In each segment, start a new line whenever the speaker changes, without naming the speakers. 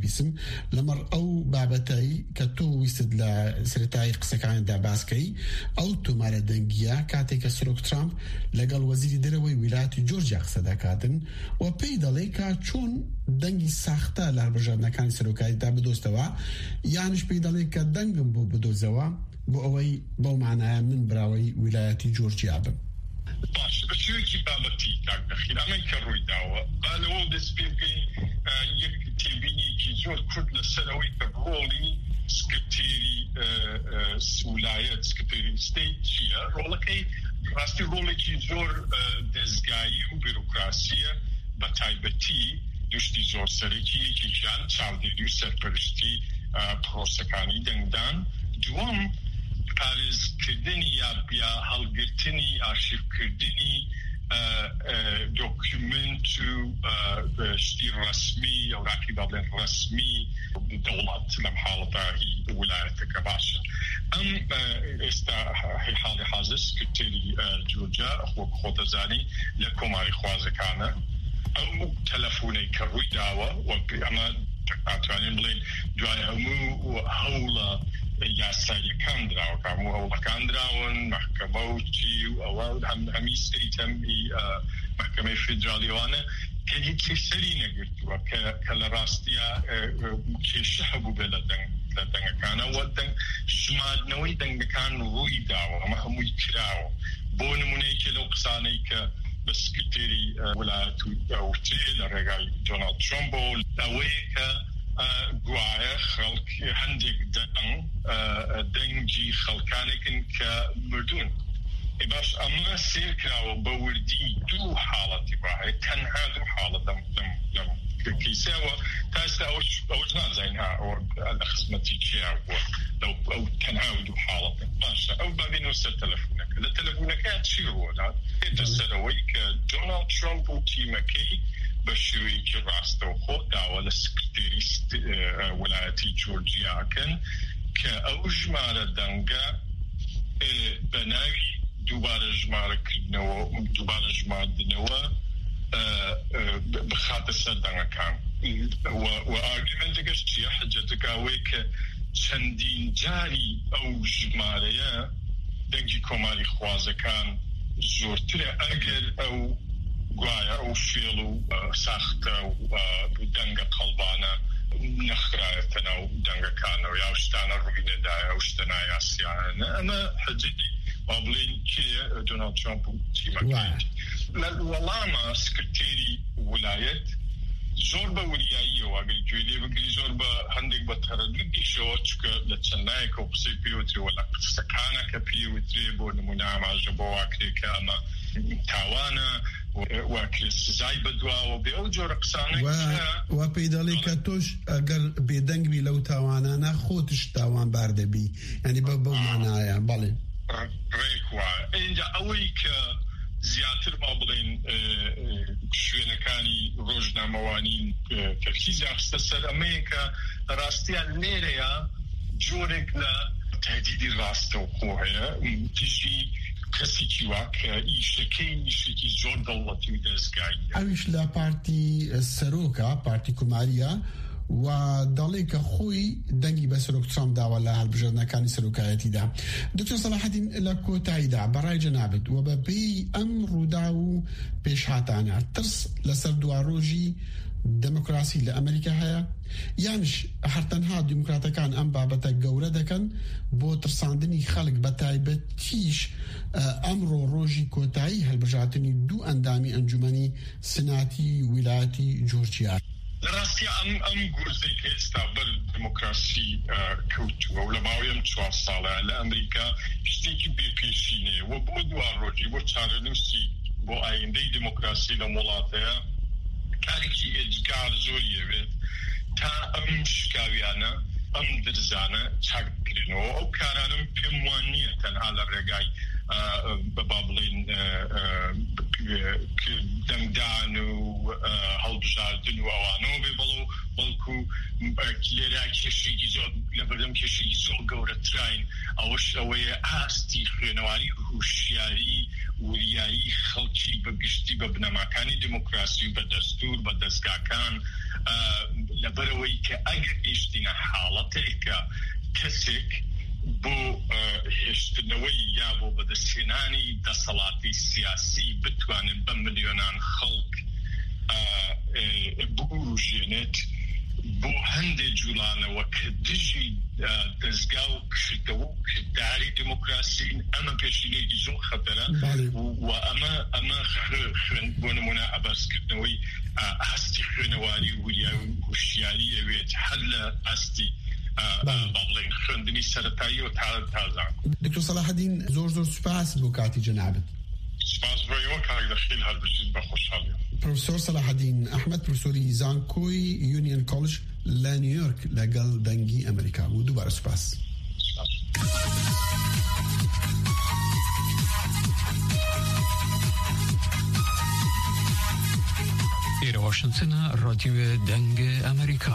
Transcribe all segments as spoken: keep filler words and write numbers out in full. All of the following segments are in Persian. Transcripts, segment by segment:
بیسم لەمەڕ ئەو بابەتایی کە تۆ ویستت لە سەرەتای قسەکاندا باسکەی ئەو تۆمارە دەنگیە کاتێک کە سەرۆک ترامپ لەگەڵ وەزیری دەرەوەی ویلایەتی جۆرجیا قسە دەکاتن و پێی دەڵێ کە چۆن دەنگی ساختە لە هەڵبژاردنەکانی سەرۆکاییدا بدۆستەوە یانش پێی دەڵێ کە دەنگم بۆ بدۆزەوە بۆ ئەوەی بەو معنایە من براوەی ویلایەتی جۆرجیا بم.
باش بەشێوەیەکی بابەتی کاکدەخیرامەی کە ڕووی داوە با لەوە دەست پێ بکەین یەک تێبینیەکی زۆر کورد لەسەرەوەی کە ڕۆڵی سکرتێری ویلایەت سکرتێری ستیت چییە ڕۆڵەکەی ڕاستی ڕۆڵێکی زۆر دەستگایی و بیروکراسیە بە تایبەتی دوشتی زۆر سەرەکی یەکێکیان چاودێری و سەرپەرشتی پرۆسەکانی دەنگدان دووەم پارێزکردنی یا هەڵگرتنی ئارشیڤکردنی دۆکیومنت و شتی ڕەسمی ئەوراقی بەڵێن ڕەسمی دەوڵەت لەم حاڵەتە هی ویلایەتەکە باشە. ئەم ئێستا حاڵی حاضر سکرتێری جۆرجیا وەک خۆ دەزانی لە کۆماری خوازەکانە ئەو تەلەفۆنەی کە ڕووی داوە ئەمە ئاتوانین بڵێن دوای هەموو هەوڵە یاساییەکان دراوە هەموو هەوڵەکان دراون مەحکەمە و چی و ئەوە هەمی ستیت هەمی مەحکەمەی فیدرالیوانە کە هیچی سەری نەگرتووە کە لە ڕاستیە کێشە هەبوو بێ لە دەنگەکانە وە دەنگ ژماردنەوەی دەنگەکان ڕووی داوە ئەمە هەمووی کراوە بۆ نمونەیەکێ لەو قسانەی کە بە سکرتێری ویلایەت وترێ لە ڕێگای دۆناڵد ترۆمپ ئەوەیە کە گوایە خەڵک هەندێک دەنگی خەڵکانێکن کە مردوون. باش ئەمە سیر کراوە بە وردی دوو حاڵەتی وایە تەنها دوو حاڵەت لەم کیسەوە تا ئێستا ئەوش نازانین ها لە خزمەتی چیا بووە ئەو تەنها دوو حاڵەتە. باشە ئەو بابینەوە سەر تەلەفۆنەکە لە تەلەفۆنەکە چی ڕۆدات هێتە سەرەوەی کە دۆناڵد ترۆمپ و تیمەکەی بە شێوەیەکی ڕاستەوخۆ داوە لە سکرتێری ویلایەتی جۆرجیاکەن کە ئەو ژمارە دەنگە بە ناوی دووبارە ژمارەکردنەوە دووبارە ژماردنەوە بخاتە سەر دەنگەکان و ئارگومنتەکەش چیە حەجەتەکەوەی کە چەندین جاری ئەو ژمارەیە دەنگی کۆماری خوازەکان زۆرترە ئەگەر ئەو گوایە ئەو فێڵ و ساختە و دەنگە قەڵبانە نەخرایەتە ناو دەنگەکانەوە یا شتانە ڕووی نەدایە و شتە نایاسیانە. ئەمە حەجەتی با بڵێن کێیە دۆناڵد ترۆمپ و تیمەکەی لە وەڵامە سکرتێری ویلایەت زۆر بە وریاییەوە ئەگەر گوێ لێ بگری زۆر بە هەندێک بە تەرەدودیشەوە چکە لە چەندایەکە و قسەی پێوترێەوە لە قسەکانە کە پێوترێ بۆ نمونە ئاماژە بۆ واکرێ کە ئەمە تاوانە واکرێ سزای بەدواوە بێ ئەو جۆرە قسانە
وا پێی دەڵێ کە تۆش ئەگەر بێدەنگبی لەو تاوانانە خۆتش تاوانبار دەبی ینی بە بەو مانایە بەڵێ
ڕێک وایە. اینجا ئەوەی کە زیاتر با بڵێن شوێنەکانی ڕۆژنامەوانی تەرکیزیان خستە سەر ئەمەیە کە ڕاستیان لێرەیە جۆرێک لە تهدیدی ڕاستەوخۆ هەیە تیژی کەسێکی وا کە ئیشەکەی ئیشێکی زۆر دەوڵەتی و دەستگایی
ئەویش لە پارتی سەرۆکە پارتی کوماریە و دەڵێ کە خۆی دەنگی بە سەرۆک ترامپ داوە لە هەڵبژاردنەکانی سەرۆکایەتیدا. دکتۆر سەلاحەدین لە کۆتاییدا بەڕای جەنابەت و بەپێی ئەم ڕوودا و پێشهاتانە ترس لەسەر دواڕۆژی دموکراسی لە ئەمریکا هەیە یانش هەرتەنها دیموکراتەکان ئەم بابەتە گەورە دەکەن بۆ ترساندنی خەڵک بە تایبەتیش ئەمڕۆ ڕۆژی کۆتایی هەڵبژاردنی دوو ئەندامی ئەنجومەنی سناتی ویلایەتی جۆرجیا.
لە ڕاستی ئەم ئەم گورزەی کە ئێستا بەر دموکراسی کەوتووە و لە ماوەی ئەم چوار ساڵە لە ئەمریکا شتێکی بێپێشینەیە و بۆ دواڕۆژی بۆ چارەنووسی بۆ ئایندەی دموکراسی لە وڵاتەیە کارێکی هێجگار زۆریەوێت تا ئەم شکاویانە ئەم درزانە چاک بکرێنەوە. ئەو کارانم پێم وان نییە تەنها لە ڕێگای بە با بڵێن دەنگدان و هەڵبژاردن و ئەوانەوە بێ بەڵۆ بەڵکو لێرا کێشێکی زۆر لەبەردەم کێشێکی زۆر گەورەترین ئەوەش ئەوەیە ئاستی خوێنەواری هوشیاری وریایی خەڵکی بەگشتی بە بنەماکانی دموکراسی و بە دەستور بە دەستگاکان لەبەرەوەی کە ئەگەر گەیشتینە حاڵەتێکە کەسێک بۆ هێشتنەوەی یا بۆ بەدەستهێنانی دەسەڵاتی سیاسی بتوانن بە ملیۆنان خەڵک بگوڕژێنێت بۆ هەندێک جوڵانەوە کە دژی دەستگا و کردەوە و کردداری دموکراسین ئەمە پێشینەیەکی زۆر خەتەرە و ئەمە ئەمە بۆ نمونە ئەبەرزکردنەوەی ئاستی خوێنەواری وریای و هوشیاری ئەوێت هەر لە ئاستی باڵێن خوێندنی سەرەتایی و تازان.
دکتۆر سەلاحەدین زۆر زۆر سوپاس بۆ کاتی جەنابەت.
سپاس بۆیەوە کاک دەخیل هەر بژین بە خۆشحاڵی.
پرۆفسۆر سەلاحەدین ئەحمەد پرۆفسۆری زانکۆی یونیۆن کۆڵج لە نیویۆرک لەگەڵ دەنگی ئەمریکا بوو. دووبارە سوپاس.
ئێرە واشنتنە ڕادیۆ دەنگ ئەمریکا.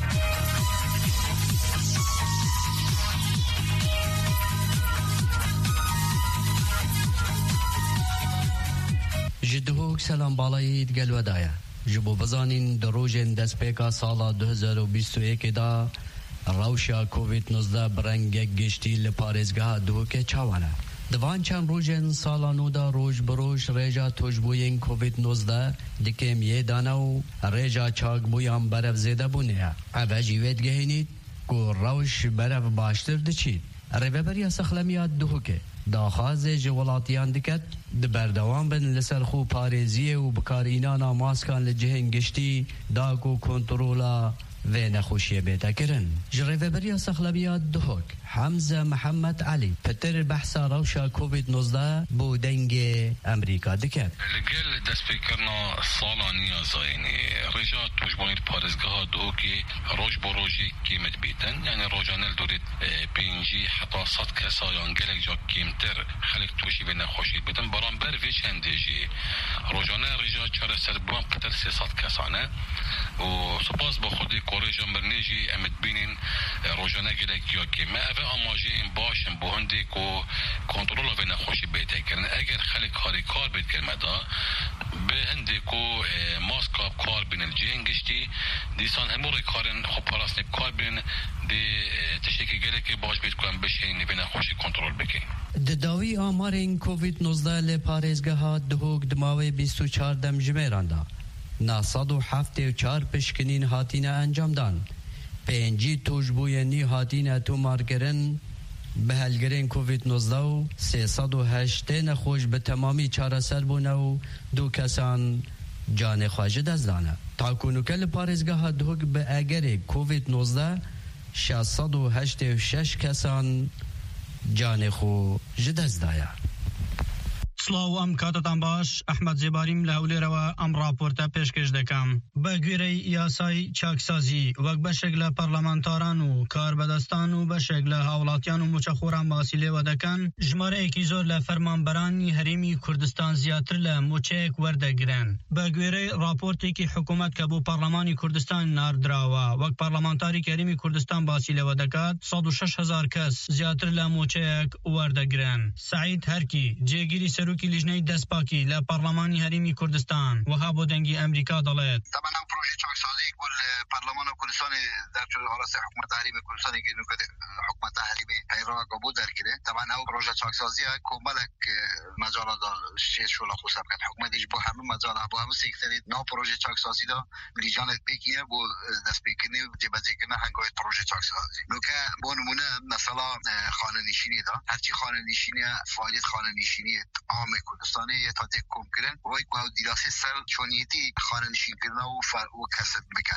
جدهوک سلام بالایی دگل ودایه جبو بزانین در روزن دست پیکا سالا دو هزار و بیست و یک دا روشا کووید نوزده برنگ گشتی لپارزگاه دوکه چاوانه دوان چند روزن سالا نودا روز بروش ریجا توجبوین کووید نوزده دکم یه دانو ریجا چاک بویان برف زیده بونه اوه جیوید گهینید کو روش برف باشتر دچید ریوبریا سخلمیات دوکه داخواز جوالاتیان دکت دبردوان بن لسر خو پارێزیە و بکارینانا ماسکان لجهن گشتی داکو کنترولا و نخوشیه بیتا کرن جریوبریا سخلبیات دهوک حمزه محمد علی پتر بحثا روشا کووید نوزده بو دنگ امریکا دکت
لگل دست بکرنا سالانی زاینی رجا توجبانید پارزگاه دهوکی روش بو روشی کیمت بیتن یعنی روجانل دورید پینجی حتا صد کسایان گلک جا کیمتر خلق توشی و نخوشید بیتن برانبر وی چندیجی روجانه رجا چاره سر بوان پتر سی صد کسانه و سپاس با خودی کوریجا مرنیجی امت بینین روجانه گلک یا کیمه اوه آماجین باشن بو هندی کو کنترول و نخوشی بیته کرن اگر خلق کاری کار بیت کرمه دا به هندی کو ماسکا کار بین الجین گشتی دیسان همور کارن خب پاراسنی کار بین دی تشکی گلک باش بیت کنن بشین و نخوشی کنترل بکن
دداوی آمارین کووید نوزده لپارێزگەها دهۆک دماوەی بیست و چوار دەم ژمێراندا ناسەد و هەفتێ و چوار پشکنین هاتینە ئەنجامدان پێنجی توشبوویەنی هاتینە تۆمارکردن بە هەلگرین کووید نوزده و سێسەد و هەشتێ نەخۆش بە تەمامی چارەسەر بوونە و دوو کەسان جانێ خواژە دەستدانە تاکوونوکە لە پارێزگەها دهۆک بە ئەگەرێ کووید نوزده شەشسەد و هەشتێ و شەش کەسان جان خو جدز دایا
سلااو ئەم کاتتان باش ئەحمەد زێباریم لە هەولێرەوە ئەم راپۆرتە پێشکەش دەکەم بە گوێرەی یاسای چاکسازی وەک بەشێک لە پەرلەمانتاران و کاربەدەستان و بەشێک لە هاوڵاتیان و موچەخۆران باسی لێوە دەکەن ژمارەیەکی زۆر لە فەرمانبەرانی هەرێمی کوردستان زیاتر لە موچەیەک وەردەگرن بە گوێرەی راپۆرتێکی حکوومەت کە بۆ پەرلەمانی کوردستان ناردراوە وەک پەرلەمانتاری هەرێمی کوردستان باسی لێوە دەکات سەد و شەش هەزار کەس زیاتر لە موچەیەک وەردەگرن سعید هەرکی جێگیری سەر کی لجنه دستپاکی ل پارلمانی هریمی کردستان و ها بو دنگی امریکا دلت
طبعا هم پروژه چاکسازی کل پارلمان کردستان در چه حالت حکومت هریمی کردستان که نو حکومت هریمی ایران قبول در کرده طبعا هم پروژه چاکسازی کوملک مجال دا شش ولا خصوصا که حکومت اج بو همه مجال بو همه سکتری نو پروژه چاکسازی دا لیجان پیکیه بو دست پیکنی جبازی کنه هنگای پروژه چاکسازی نو که بو نمونه مثلا خانه نشینی دا هرچی خانه نشینی فعالیت خانه نشینی عام کردستانی یه تا دک کم کردن و یک باید دیراسی سر چونیتی خانه نشین کردن و فر و کسب بکن و که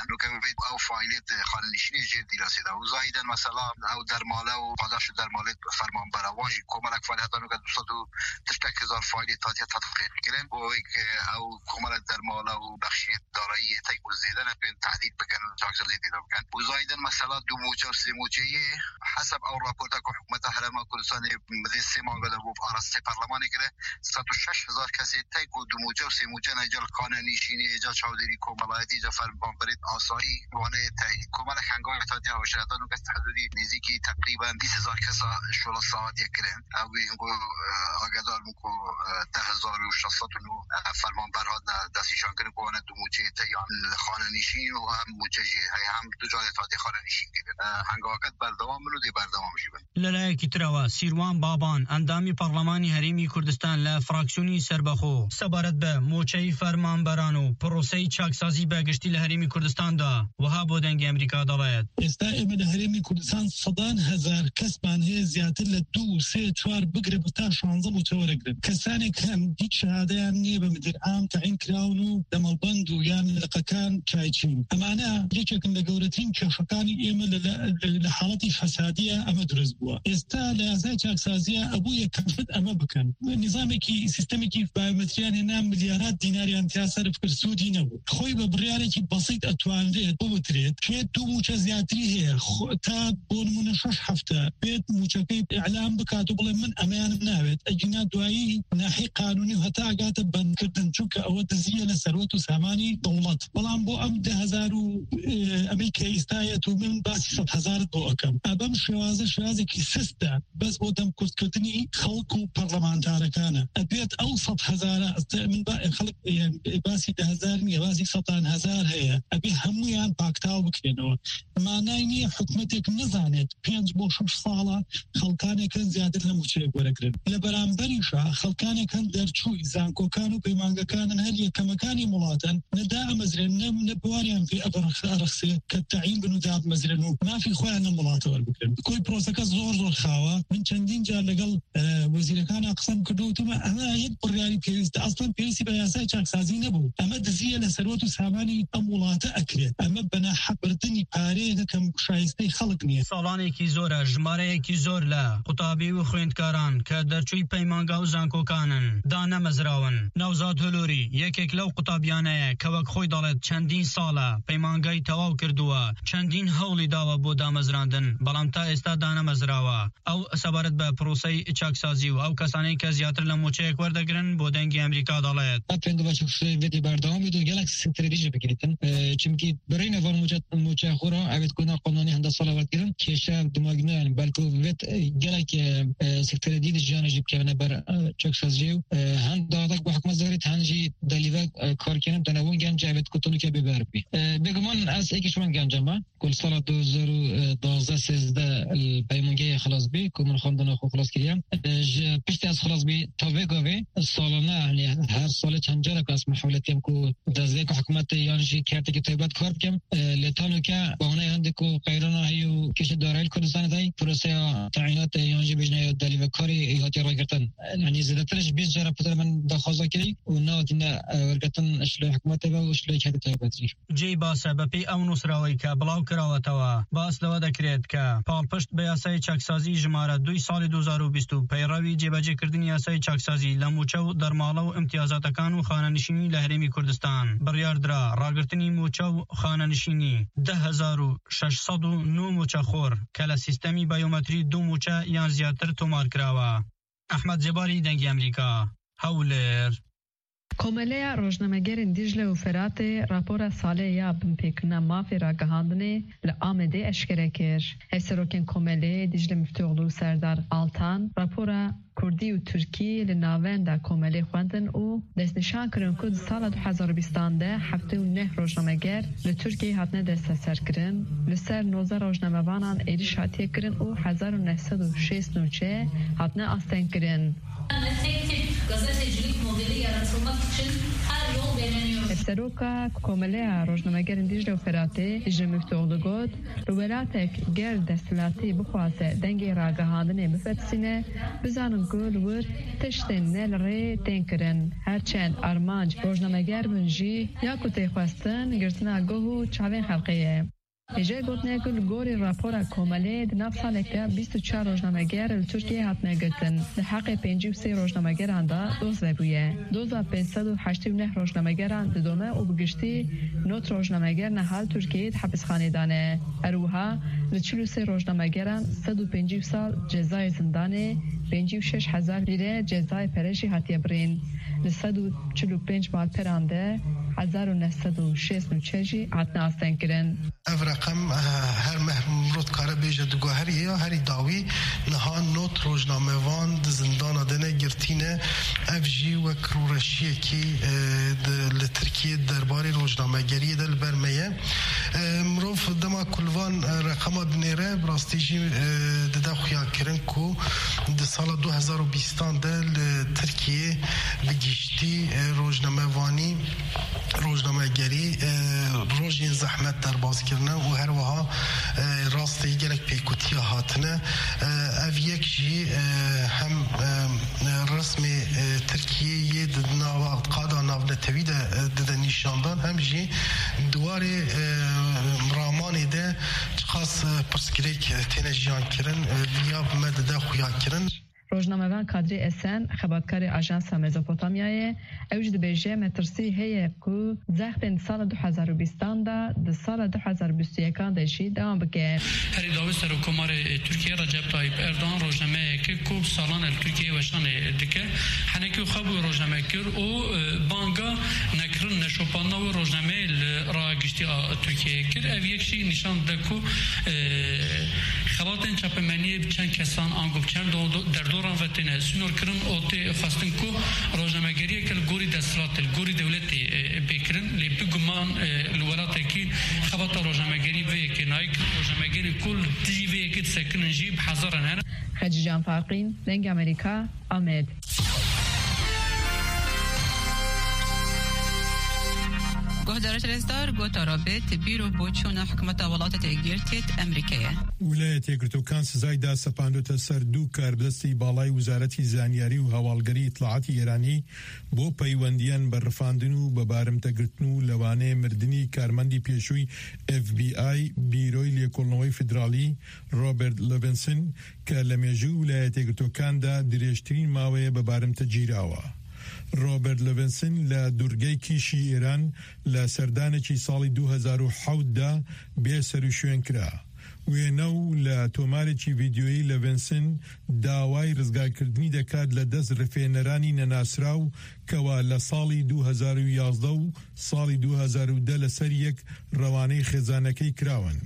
کووید او فعالیت خانه‌نشینی جدی رسیده و زایدا مثلا او درماله و پاداش درماله فرمان براواجی کمک فعالیتانو که دویست و هشتاد هزار فعالیت تطبیق کردن و او کمک درماله و بخش دارایی تای گزیدن بین تعدیل بکن جاکسازی دیده بکن و زایدا مثلا دو موجه و سه موجه حسب او راپورت که حکومت هرم کردستان مدی سه مانگل و آراسته پارلمانی کرده صد و شش هزار کسی تای کو دو موجه و سه موجه نجال خانه‌نشینی ایجا چاودری کمالایتی ایجا فرمان برید آسایی وانه تای کمال خنگاه تادی هوشیراتانو که حدودی نزدیکی تقریبا بیست هزار کسا شغل ساعت یکرن او اینگو آگادار مکو ده هزار و شصت و نه فرمان برها دستیشان کنه که وانه دو موجه تای خانه‌نشین و هم موجه هم دو جای تادی خانه‌نشین کرد هنگاهات بردوام منو دی بردوام جیبن
للایکی تروا سیروان بابان اندامی پارلمانی هریمی کردستان ل فراکسیونی سربخو سبارت به موچه فرمانبران و پروسه چاکسازی بگشتی ل هریمی کردستان دا وها بودنگ امریکا دلایت
استائمه ل هریمی کردستان صدان هزار کس بانه زیاتر ل دو سه چوار بگره بتا شانزه متورگرن کسانی کم هیچ شهاده یعنی به مدیر عام تعیین کراونو دمال بند و یعنی لقکان چایچین امانه یکیکن لگورتین کشکانی ایمه لحالتی فسادیه اما درست بوا استا لازای چاکسازیه ابوی کنفت اما بکن نظامی که سیستمی که بایومتریان نام میلیارد دیناری انتیاسر فکر سودی نبود خوی به بریاری که بسیط اتوانده بوترید که دو موچه زیادری هی تا بونمون شش هفته بیت موچه که اعلام بکاتو بله من امان نابد اجنا دوایی ناحی قانونی و حتی اگات بند کردن چونکه اود زیه لسروت و سامانی دولت بلان بو ام ده هزار و امریکا استایت و من باسی ست هزار دو اکم ابم شوازه شوازه که سسته بس بودم کردنی خلق و پارلمانتارکانه ابيت اوسط هزار من بقى خلق يعني باسي ده هزار مية باسي سطان هزار هي ابي هميان باكتاو بكينو معناي حكومتك نزانت بينج بوشش صاله خلقانه كان زياده لموچه ورقرن لبرامبريشا خلقانه كان درچو زانكو كانوا بمانغا كان هل كمكاني مواطن ندا مزرن نبواريان في ابرخ ارخصي كالتعيين بنوداب مزرن ما في خوانه مواطن بكن كل بروسكا زور زور خاوه من چندين جار لقل وزير كان اقسم كدو تما اما يد برياري بيست اصلا بيسي بياسا چاكسازي نبو اما دزيه لسروت وساماني امولات اكله اما بنا حبرتني پاره كم شايستي خلقني
سالانه کی زور جماره کی زور لا قطابی و خويندکاران که درچوی پیمانگا و زانکوکانن دانه مزراون نوزاد هلوری یک یک لو قطابیانه که وک خوی دالت چندین ساله پیمانگای تواو کردوه چندین هولی داوه بو دامزراندن بلام تا استا دانه مزراوه او سبارت به پروسه چاکسازی و او کسانی که زیاتر لموچه وردگرن بودنگی امریکا دالایت
پنگ بچه ویدی بردام میدو گلکس استراتژی بگیرن چونکی برای نوار موجه موچه خورا اوید کنا قانونی هنده سالا ورد گیرن کیشه دماغنه بلکه وید گلک استراتژی جان جیب که بر چاکسازی هند دادک با حکومت زارت هنجی دلیو کار کنن دنوون گنج اوید کتونو که ببر بی بگمان از یکیش من گنجم کل سال دو هزار و دوازده سیزده پیمانگی خلاص بی که من خواندن خو خلاص کردیم پشت از خلاص بی تا وگاوی سالانه یعنی هر سال چند جا که از محاولتیم که دزدی که حکومت یانجی کرده که طیبت کار بکم لطالو که بانه هنده که قیرانه هیو کش دارایل کردستان دای پروسه تعینات یانجی بجنه دلیو کاری ایهاتی را گرتن یعنی زیادترش بیست جا پتر من دخوازا کردی و نواتینا ورگتن اشلوی حکومت و اشلوی که طیبت ریش
جی باسه بپی او نصراوی که بلاو کراوتوا باس لوا دکرید که پال پشت به یاسای چاکسازی جماره دوی سال دو هزار و بیست و پیراوی جیبجی کردنی یاسای چاکسازی لموچه و درماله و امتیازاتکان و خانه‌نشینی لهرمی کردستان بریار درا راگرتنی موچه و خانه‌نشینی ده هزار و ششصد و نه موچه خور که لسیستمی بایومتری دو موچه یا زیادتر تومار کراوه. احمد جباری دنگی امریکا هولر
کومله روزنامه‌گر دیجله و فرات راپور ساله یا بمپیکنا مافی را گهاندنه لآمده اشکره کر. هسروکن کومله دیجله مفتوغلو سردار آلتان راپور کردی و ترکی لناوند کومله خواندن و دست نشان کرن که سال دو هزار و بیست ده هفته و نه روزنامه‌گر لترکیه هاتنه دست سر کرن لسر نوزه روزنامه‌وانان ایریش هاتیه کرن و هزار و نهصد و شصت نوچه هاتنه آستن کرن. سروکا کاملا روزنامه‌گر دیجل و فراته دیجل مفتوغ گود ولاتک گل دستلاتی بخواسته دنگی راگهاندن بفتسینه بزنن گل ور تشتن نل ری تنکرن هرچند آرمانج روزنامه‌گر منجی یا کتی خواستن گرتنا گوهو چاوین خلقیه ایجای گوتنه کل گوری راپورا کامله ده نف سالکه بیست و چهار روزنامه‌گر لترکیه هاتنه گرتن ده حق پنجی و سی روزنامه‌گران دا دوز بویه دوزا پنجصد و هشتاد و نه روزنامه‌گران ده دومه و بگشتی نوت روزنامه‌گر نهال ترکیه حبس خانه دانه اروها لچلو و سی روزنامه‌گران صد و پنجی سال جزای زندانه پنجی و شش هزار لیره جزای پرشی هاتیه برین لصد و چلو پنج مال پرانده هزار و نهصد و شصت و چهی عطنا آستن کرن.
اف رقم هر مهمرود کاره بیجه دو هری یا هری داوی نها نوت روزنامه وان زندان دنه گرتینه اف جی و کرورشیه کی لترکیه درباره روزنامه گری دل برمیه مروف دما کلوان رقم بنیره براستیجی دده خویا کرن کو ده سال دو هزار و بیست دل ترکیه بگیشتی روزنامه وانی روزنامه گری روزین زحمت در باز کردن و هر وها راستی گلک پیکوتی هاتنه او یک جی هم رسمی ترکیه یه ناو قادا ناو نتوید ده نشاندان هم جی دواری رامانی ده چخاص پرسکریک تینجیان کرن ویا بمدده خویا کرن
روزنامه‌وان کادری اسن خبرکار آژانس مزوپوتامیای اوج دبیجه مترسی هیه کو زخم سال دو هزار و بیست دا د سال دو هزار و بیست و یک دشی دوام بگه
هر داوی سرکومار ترکیه رجب طایب اردوغان روزنامه که کوب سالان ترکیه وشان دکه حنکی خبر روزنامه کر او بانگا نکرن نشوپانا و روزنامه را گشتی ترکیه کر او یک شی نشان دکو خبرتن چاپمنی چند کسان انگوب چند در دوران وطنه سنور کرن اوتی خواستن کو روزنامه‌گری کل گوری دستلات گوری دولتی بکرن لی بگمان الولاتی کی خبرت روزنامه‌گری و که نایک روزنامه‌گری کل دی و که سکنن جیب حاضرن هن
خدیجه فاقین لنگ امریکا آمد
گهدارش رزدار گوتا رابط بیرو بوچون حکومت ولایت تگیرتیت امریکیه
ولایت گرتوکان سزای دا سپاندوتا سر دو کاربدستی بالای وزارتی زانیاری و هوالگری اطلاعاتی ایرانی بو پیوندیان بررفاندن و ببارمتا گرتن و لوانه مردنی کارمندی پیشوی اف بی آی بیروی لیکولنوی فدرالی روبرت لوینسن که لمیجو ولایت گرتوکان دا دریشترین ماوی ببارمتا جیراوه روبرت لوینسن ل دورگی کیشی ایران ل سردانکی سالی دو هزار و هفت دا به سروشوین کرا و نو ل تومارکی ویدیویی لوینسن داوای رزگار کردنی دکاد لدز رفینرانی نناسراو کوا لسالی دو هزار و یازده و سالی دو هزار و ده لسر یک روانه خزانکی کراون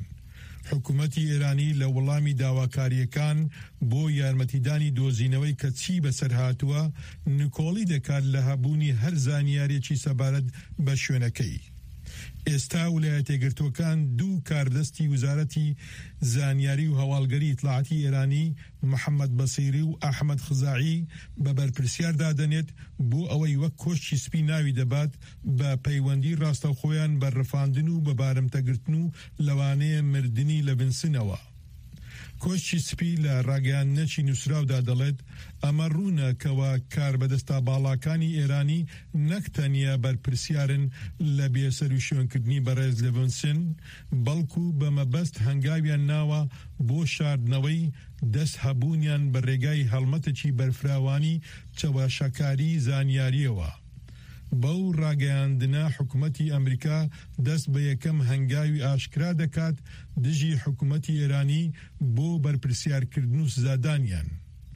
حکومتی ایرانی لولامی داواکاریەکان بۆ یارمەتیدانی دۆزینەوەی کە چی بەسەر هاتووە نکۆڵی دەکات لە هەبوونی هەر زانیارێکی سەبارەت بە شوێنەکەی. ئێستا ویلایەتە یەکگرتووەکان دوو کاردەستی وزارەتی زانیاری و هەواڵگەری ئیطلاعاتی ئێرانی محەممەد بەسیری و ئەحمەد خزاعی بە بەرپرسیار دادەنێت بۆ ئەوەی وەک کۆشتی سپی ناوی دەبات بە پەیوەندی ڕاستەوخۆیان بە ڕەفاندن و بە بارمتەگرتن و لەوانەیە مردنی لە بنسنەوە. کۆشتی سپی لە ڕاگەیاندنەی نووسراودا دەڵێت ئەمە ڕوونە کەوا کار بەدەستە باڵاکانی ئێرانی نەک تەنیا بەرپرسیارن لە بێسەر و شوێنکردنی بەڕێز لەڤۆنسن بەڵکو بە مەبەست هەنگاویان ناوە بۆ شاردنەوەی دەست هەبوونیان بە ڕێگای هەڵمەتێکی بەرفراوانی چەواشەکاری زانیاریەوە. بەو ڕاگەیاندنە حکوومەتی ئەمریکا دەست بە یەکەم هەنگاوی ئاشکرا دەکات دژی حکوومەتی ئێرانی بۆ بەرپرسیارکردن و سزادانیان.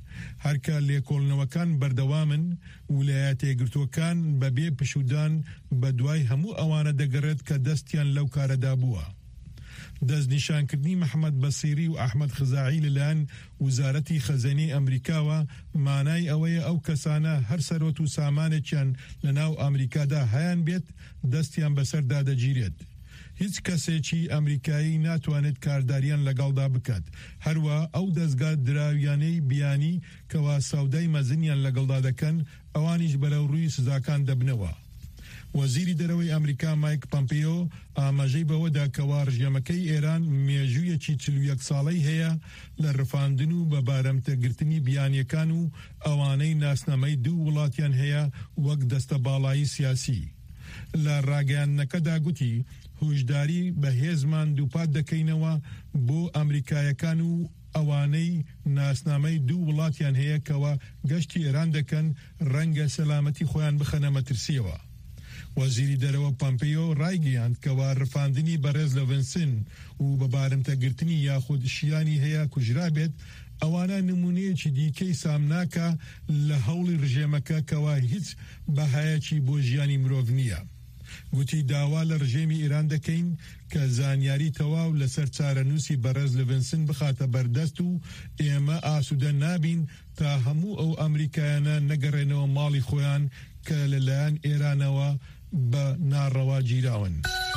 هەرکە لێکۆڵنەوەکان بەردەوامن ویلایەتە یەکگرتووەکان بەبێ پشودان بە دوای هەموو ئەوانە دەگەڕێت کە دەستیان لەو کارەدا بووە. دەستنیشانکردنی محەممەد بەسیری و ئەحمەد خزاعی لەلایەن وزارەتی خەزانەی ئەمریکاوە مانای ئەوەیە ئەو کەسانە هەر سەرۆت و سامانێکیان لە ناو ئەمریکادا هەیان بێت دەستیان بەسەردا دەگیرێت. هیچ کەسێکی ئەمریکایی ناتوانێت کارداریان لەگەڵدا بکات. هەروە ئەو دەستگا دراویانەی بیانی کەوا سەودای مەزنیان لەگەڵدا دەکەن ئەوانیش بەرەو ڕووی سزاکان دەبنەوە. وەزیری دەرەوەی ئەمریکا مایک پۆمپیۆ ئاماژەی بەوەدا کەوا ڕژێمەکەی ئێران مێژوویەکی چل و یەک ساڵەی هەیە لە ڕفاندن و بە بارەمتەگرتنی بیانیەکان و ئەوانەی ناسنامەی دوو وڵاتیان هەیە وەک دەستە باڵایی سیاسی. لە ڕاگەیاندنەکەدا گوتی هۆشداری بە هێزمان دووپات دەکەینەوە بۆ ئەمریکایەکان و ئەوانەی ناسنامەی دوو وڵاتیان هەیە کەوا گەشتی ئێران دەکەن ڕەنگە سەلامەتی خۆیان بخەنە مەترسیەوە. وەزیری دەرەوە پۆمپیۆ ڕایگەیاند کەوا ڕفاندنی بەڕێز لە ڤینسن و بە بارمتەگرتنی یاخود شیانی هەیە کوژرا بێت ئەوانە نمونەیەکی دیکەی سامناکە لە هەوڵی ڕژێمەکە کەوا هیچ بەهایەکی بۆ ژیانی مرۆڤ نییە. گوتی داوا لە ڕژێمی ئێران دەکەین کە زانیاری تەواو لەسەر چارەنووسی بەڕێز لە ڤینسن بخاتە بەردەست و ئێمە ئاسوودە نابین تا هەموو ئەو ئەمریکایانە نەگەڕێنەوە ماڵی خۆیان کە لەلایەن ئێرانەوە بە ناڕەوا گیراون.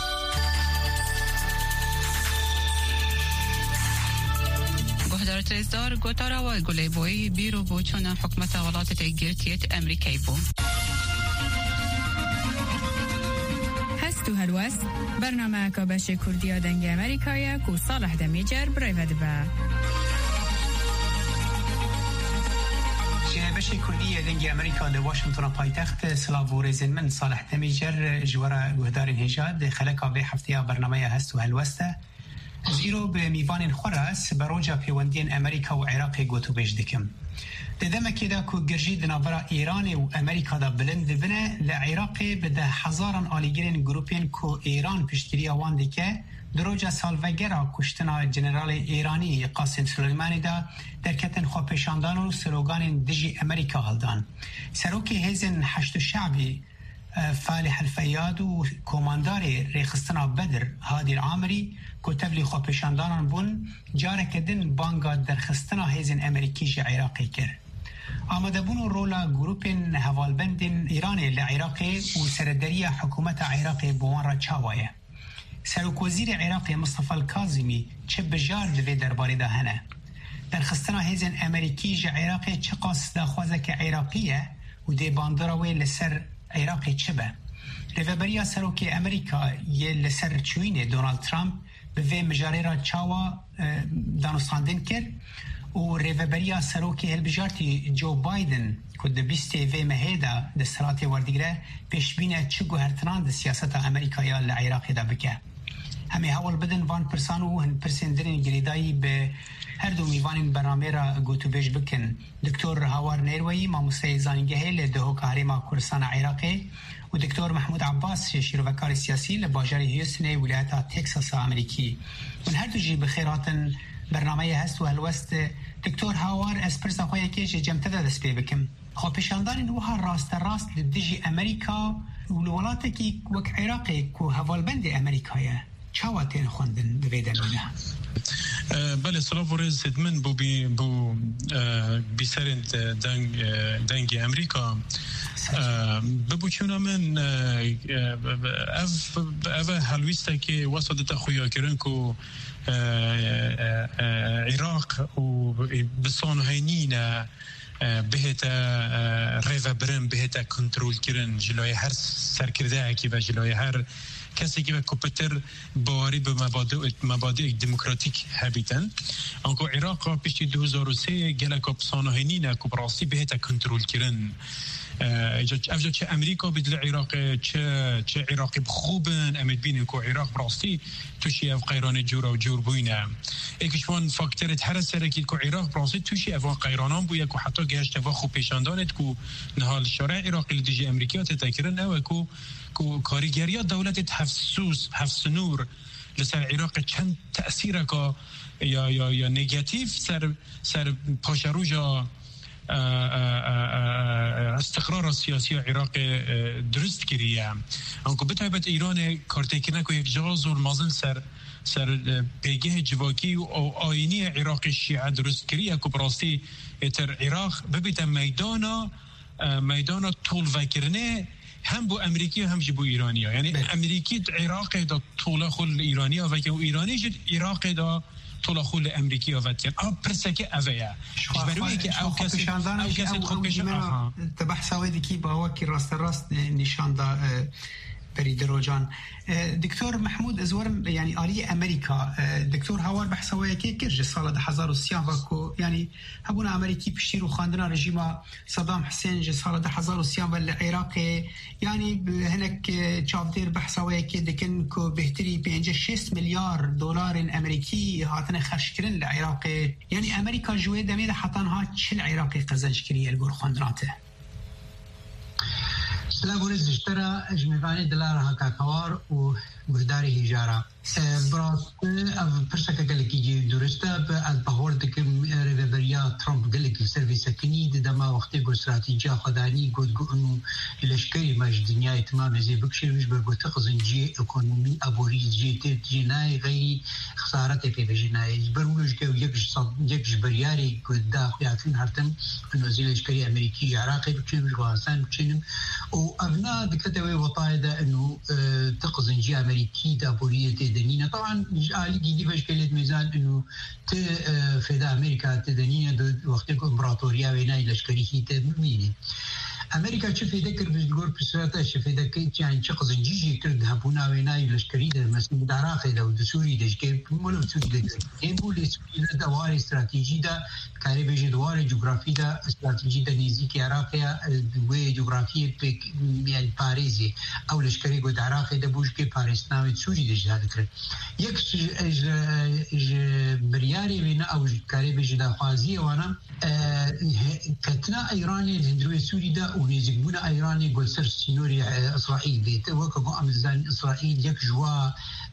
گهدار ترزدار گوتارا و گلی بوی بیرو بوچون حکمت ولایت تگیرتیت امریکایی بو.
هستو هلوست برنامه کابش کردیا دنگ امریکایی کو صالح دمیجر برای با.
بشی کردی دنگ امریکا ل واشنگتن پایتخت سلاوورزن من صالح دمیجر جوار گهدار هجاد خلق به هفته برنامه هست و هلوسته زیرو به میوان خراس بروجا پیوندین امریکا و عراق گوتو بیش دکم ددم کدا کو گرجی دنابرا ایران و امریکا دا بلند بنه لعراق بده هزاران آلیگرین گروپین کو ایران پشتگیری آوان دیکه دروجا سالوگرا کشتنا جنرال ایرانی قاسم سلیمانی دا در کتن خواه پیشاندان و سلوگان دجی امریکا هلدان. سروکی هزن حشد شعبی فالح الفیاد و کماندار ریخستنا بدر هادی العامری کتبلی خواه پیشاندانان بون جاره کدن بانگا در خستنا هزن امریکیش عراقی کرد. آمده بونو رولا گروپین حوالبندین ایران لعراقی و سردری حکومت عراقی بوان را چاوایه. سروک وزیر عراقی مصطفى الکاظمی چه بجار دوی درباره ده هنه در خستنا هیزن امریکی جه عراقی چه قاصد خوازه که عراقیه و دی باندراوی لسر عراقی چه به ریوبریا سروک امریکا یه لسر چوینه دونالد ترامپ به وی مجاره را چاوا دانستاندن کرد و ریوبریا سروک هلبجارتی جو بایدن که ده بیسته وی مهیده ده سراتی وردگره پیش بینه چه گوهرتنان ده سیاست امریکایا لعراقی ده بکه همه حوال بدن وان پرسان و هن پرسندرین گریدایی به هر دو میوان برنامه را گوتو بیش بکن دکتور هاوار نیروی ماموسه زانگه لدهو کهرما کردستان عراقی و دکتور محمود عباس شیروکار سیاسی لباجار هیوستن ولایت تکساس امریکی من هر دو جی بخیراتن برنامه هست و هلوست دکتور هاوار از پرسان خواهی که جمعه دست پی بکم خب پیشاندان نوها راست راست لدجی امریکا و الولاته که وک عراقی که حوالبند امریکایه چاواتین خوندن دویده منه
بله سلام ورز من بو بی بو بیسرند دنگ دنگ امریکا ببو چونا من اف اف هلویسته که وسط خویا کرن کو عراق و بسان هینینا بهتا ریو برن بهتا کنترول کرن جلوی هر سرکرده اکی و جلوی هر کسی که به کمپیوتر باوری به مبادئ مبادئ دموکراتیک هبیتن انکو عراق پیش دو هزار و سه گله کپسانهینی نه کبراسی بهتا کنترل کردن افجا چه امریکا بدل عراق چه چه عراقی خوبن امید بینه که عراق براستی توشی اف قیران جور و جور بوینه ایکشوان فاکتورت هر سرکی که عراق براستی توشی اف قیرانان بویه که حتی گشت اف خوب پیشاندانت که نهال شارع عراقی لدیجی امریکا تذکرن او که که کاریگریات دولت حفصوس حفص نور لسر عراق چند تأثیر که یا یا یا نگاتیو سر سر پاشروجا استقرار سیاسی عراق درست کریه انکو بتایبت ایران کارتکنه که یک جاز و مازن سر سر پیگه جواکی و آینی عراق شیعه درست کریه که براستی اتر عراق ببیت میدانا میدانا طول وکرنه هم بو امریکی هم جبو ایرانیا یعنی امریکی عراق دا طول خل ایرانیا و که ایرانی جد عراق دا طول خل امریکی و که اب پرسکه اویا
برای که او کسی او کسی خوب بشه تبحث وادي کی با وکی راست راست نشان دا بريد روجان. دكتور محمود ازور يعني آلية أمريكا دكتور هوار بحثوا كي كرج صالة ده حزار وسيان وكو يعني هبونا أمريكي بشتيرو خاندنا رجيما صدام حسين جي صالة ده حزار وسيان بالعراقي يعني هناك شافدير بحثوا كي دكن كو بهتري بينجا شيست مليار دولار أمريكي هاتنا خرشكرن العراقي يعني أمريكا جوي دميدا حطانها تشل العراقي قزنشكري الجور خاندناته.
سلابوريز اشترى اجمعاني دلار هكا كوار وبهداري هجارة براست اف برشكا قالك يجي دورستا بعد بهوردك ريفيبريا ترامب قالك السيرفيس كني دما وقتي جو استراتيجيه خداني قد انه الاشكري ماج دنيا تمام زي بكشي مش برغو تخزن جي ايكونومي ابوريز جي جناي غير خسارته في جناي برولج جو يكش يكش برياري قد دا يعطين هرتم انه زي الاشكري امريكي عراقي بكشي مش غاسان بكشي وابناء دكتوي وطايده انه تخزن جي امريكي ابوريز دنينا طبعا آلي جديد بشكل ميزان إنه ت فدا أمريكا تدنينا وقتك إمبراطورية ويناي لشكري هي تميني أمريكا شوف يذكر بالجور بسرعة شوف يذكر يعني شخص جيجي كرد هبونا ويناي لشكري ده مثلا بدعراقي ده ودسوري ده جي مولو سوري ده ينبو لسوري ده دوار استراتيجي ده كاري بيجي دوار جغرافي ده استراتيجي ده نيزيكي عراقيا دوي جغرافية بك يعني باريزي أو لشكري قد عراقي ده بوش كي باريس ناوي سوري ده جهاد كرد يكش اج اج برياري وينا أو كاري بيجي ده خوازية وانا كتنا إيراني الهندروي سوري ده ونيزقبونا إيراني قول سر سينوري إسرائيل بيت وكو أمزان إسرائيل يك جوا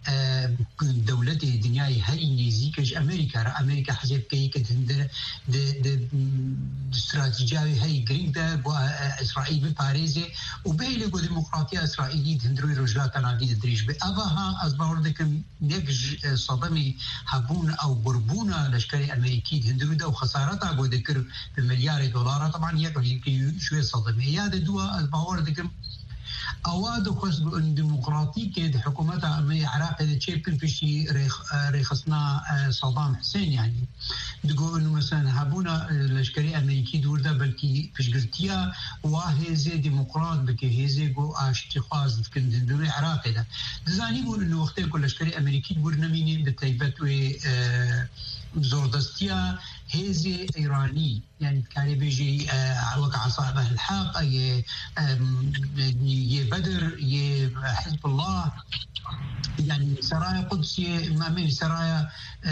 دولته دنياي هاي نيزيكش أمريكا أمريكا حسب كي كتهند د د استراتيجية هاي جرين ده إسرائيل بباريزه وبيله قو ديمقراطية إسرائيلية هندروي رجلات نادي دريش بأباها أزباردك يكج صدمي هبون أو بربونا لشكري أمريكي هندروي ده وخسارتها قو ذكر بمليار دولار طبعا يكفي شوية صدمة هي هذا دوا الباور أواد خص الديمقراطية كده حكومتها أمي عراق إذا تشيكل في شيء ريخ ريخصنا صدام حسين يعني تقول إنه مثلا هبونا العسكري أمريكي دور ده بلكي فيش قلتيا وهذا ديمقراط بكي هذا جو اشتخاص كن دور العراق ده زاني يقول إنه وقت كل عسكري أمريكي دور نميني بتيبت و زوردستيا هذا إيراني يعني كان بيجي وقع صاحبه الحق ي ي بدر ي حزب الله يعني سرايا قدسية ما من سرايا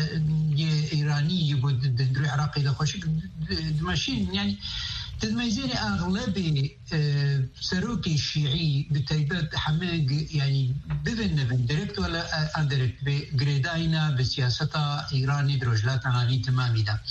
ي إيراني يقول دري عراقي لخوش ماشين يعني تدميزين أغلبي سروكي الشيعي بتيبات حماق يعني بذن نفن دركت ولا أندركت بقريداينا بسياسة إيراني درجلاتنا لي تمامي ده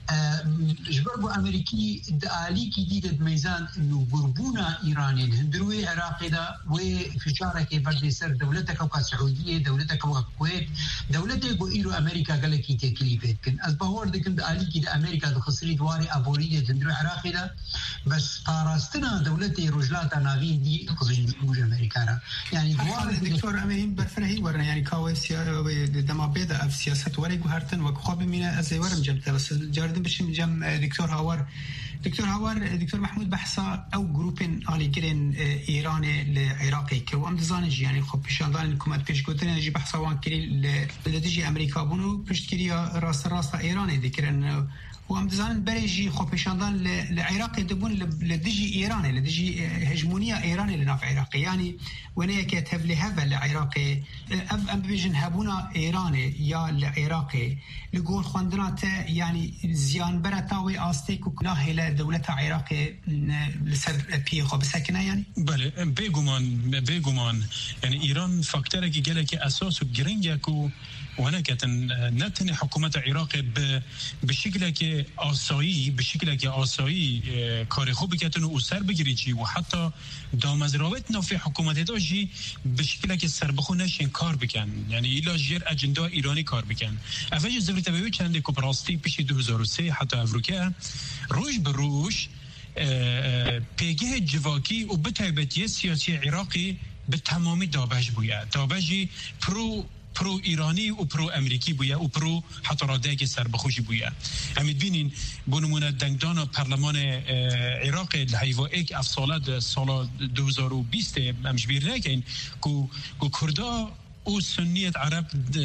جبربو أمريكي دعاليكي دي تدميزان إنه قربونا إيراني الهندروي عراقي ده وفي شارك يبردي سر دولتك وكا سعودية دولتك وكا كويت دولتك وإيرو أمريكا قالكي تكليفات كن أزبهور دكن دعاليكي ده أمريكا دخصري دواري أبورية الهندروي عراقي ده بس طارستنا دولتي رجلات ناغي دي قصدي موج امريكا يعني
دوار دكتور امين برفرهي ورنا يعني كاوسيا دما بيدا في سياسه ورق وهرتن وخوب من ازي ورم جبت بس جاردن بش جم دكتور هاور دكتور هاور دكتور محمود بحثا او جروبين علي جرين ايراني العراقي كو ام دزانج يعني خب بشاندان الحكومه بيش قلتنا يجي بحثا وان كري لديجي امريكا بونو بيشتكي راس راس ايراني ذكرن وام دزان بريجي خو بيشاندان العراق يدبون لدجي ايراني لدجي هجمونيه ايراني لناف عراقي يعني وانا كتب لي هذا العراقي اب ام بيجن هبونا ايراني يا العراقي لقول خندنات يعني زيان برتاوي استيك وكناه دولتها عراقي لسر بي خو بسكنه يعني
بله بيغمان بيغمان يعني ايران فاكتورك جالك اساس جرينجاكو وانا كتن نتني حكومه العراق بشكل که آسایی بشکل که آسایی کار خوبی کتن و سر بگیری چی و حتی دامزراوت نافع حکومت داشتی بشکل که سر بخو نشین کار بکن یعنی ایلا جیر اجندا ایرانی کار بکن اوج زبر تبعی چند که براستی پیش دو هزار و سه حتی افریقا روش به روش پیگه جواکی و بتایبتی سیاسی عراقی به تمامی دابش بویا دابجی پرو پرو ایرانی و پرو امریکی بویا و پرو حتی راده که سر بخوشی بویا امید بینین بنمونه دنگدان پارلمان عراق الهیوا ایک افصالت سال دو هزار و بیست امشبیر نکن که کردا او سنیت عرب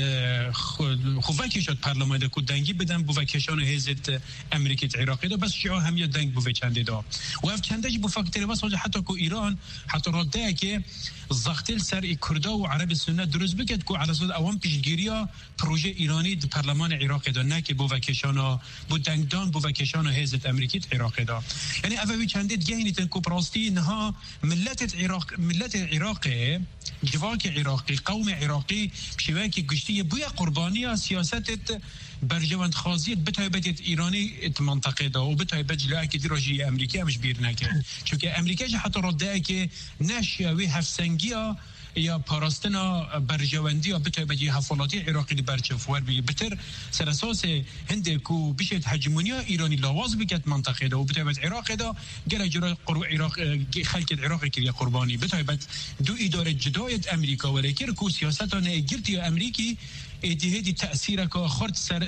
خوفکی شد پارلمان ده که دنگی بدن بو وکشان هزت امریکت عراقی ده بس شیعه همیت دنگ بو چنده دا و اف چنده جی بو فاکتری بس حتی که ایران حتی راده که زاختل سر کردا و عرب سنت درست بکد که على صد اوام پیشگیریا پروژه ایرانی ده پارلمان عراقی ده نه که بو وکشان بو دنگدان بو وکشان هزت امریکت عراقی ده یعنی اوی چنده گهینی تن که پراستی نها ملت عراق ملت عراقی جواک عراقی قوم عراقی بشواكي قشتية بويا قربانية سياسات برجوانت خاصية بتايبت إيراني منطقة دا وبتايبت جلاء كتير رجي أمريكا مش بيرناكي چونك أمريكا جا حتى ردائك ناشيا وي هفسنجية یا پاراستنا برجواندی و بتایبتی حفالاتی عراقی برچف ور بی بتر سر اساس هنده کو بیشت هجمونیا ایرانی لاواز بکت منطقه دا و بتایبت عراق دا گره جرا عراق خلق عراق کلی قربانی بتایبت دو اداره جدایت امریکا ولیکر کو سیاستانه گرتی امریکی اتحادی تأثیر که خرد سر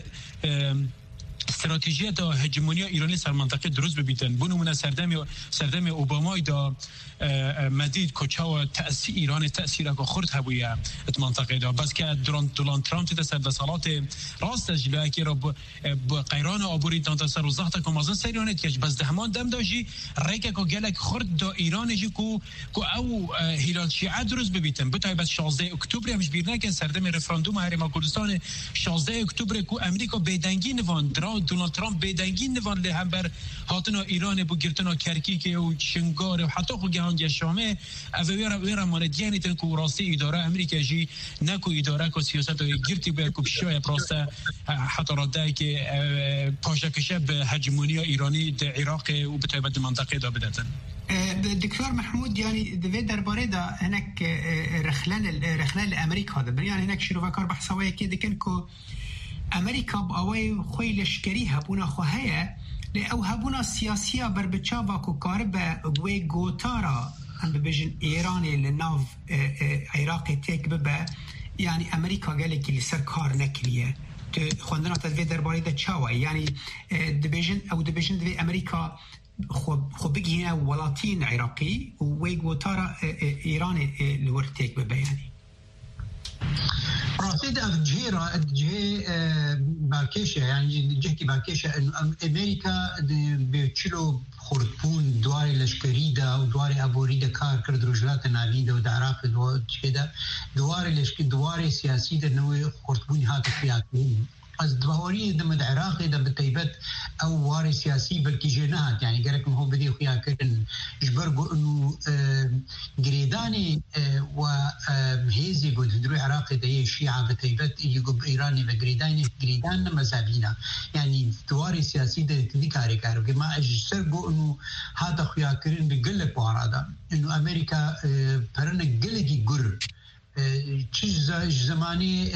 استراتژی دا هجمونیا ایرانی سر منطقه درست ببیتن بونو من سردم سردم اوباما دا مدید کوچا تأثیر ایران تأثیر که خرد هبویه ات منطقه دا بس که دوران دولان ترامپ ده سر بسالات راست جلوه که را با قیران آبوری دانتا سر و زخت که مازن سریانت کش بس دهمان دم داشی ریکه که گلک خرد دا ایران جی کو که او هلال شیعه درست ببیتن بتای بس شانزده اکتبر همش بیرنه که سردم رفراندوم هرم کردستان شانزده اکتبر که امریکا بیدنگی نوان دونالد ترامپ بیدنگی نوان له هم بر هاتنا ایران بو گرتنا کرکیک و شنگار و حتی خو گهان شامه اویرا ویرا مالد یعنی تن کو راستی اداره امریکا جی نکو اداره کو سیاست گرتی به کو شوی پراسته حتی راده که پاشکشه به هجمونی ایرانی در عراق و به تایبت منطقه دا بدتن
دكتور محمود يعني دفي درباره دا هناك رخلان رخلان امريكا دا يعني هناك شروع كار بحثويه كده كنكو امریکا باوی خوی لشکری هبونا خوهیه لی او هبونا سیاسیه بر بچاوا کو کار به وی گوتارا هم ببیجن ایرانی لناف عراقی تک ببه یعنی امریکا گلی که لسر کار نکلیه خوندنا تدوی درباری ده چاوه یعنی دبیجن او دبیجن دوی امریکا خو بگی هنا ولاتین عراقی و وی گوتارا ایرانی لورتک ببه یعنی
رصيد الجهة الجهة باكيشة يعني جهة باكيشة إنه أمريكا بيشلو خرطون دواري لشكريدا ودواري أبوريدا كار كرد رجلات نابيدا ودعراق دو كده دواري لشك دواري سياسي ده إنه خرطون هات فياتين از دواری دم العراق ده بتيبت او واري سياسي بلكي جنات يعني قالك هو بدي خويا كن جبر انه جريداني وهيزي قد درو العراق ده الشيعة بتيبت يجوب ايراني بجريداني جريدان مزابينا يعني دواري سياسي ده تذكاري كارو كما اجسرقوا انه هذا خويا كرين بيقلك ورادا انه امريكا برنا قلقي قر چیز زمانی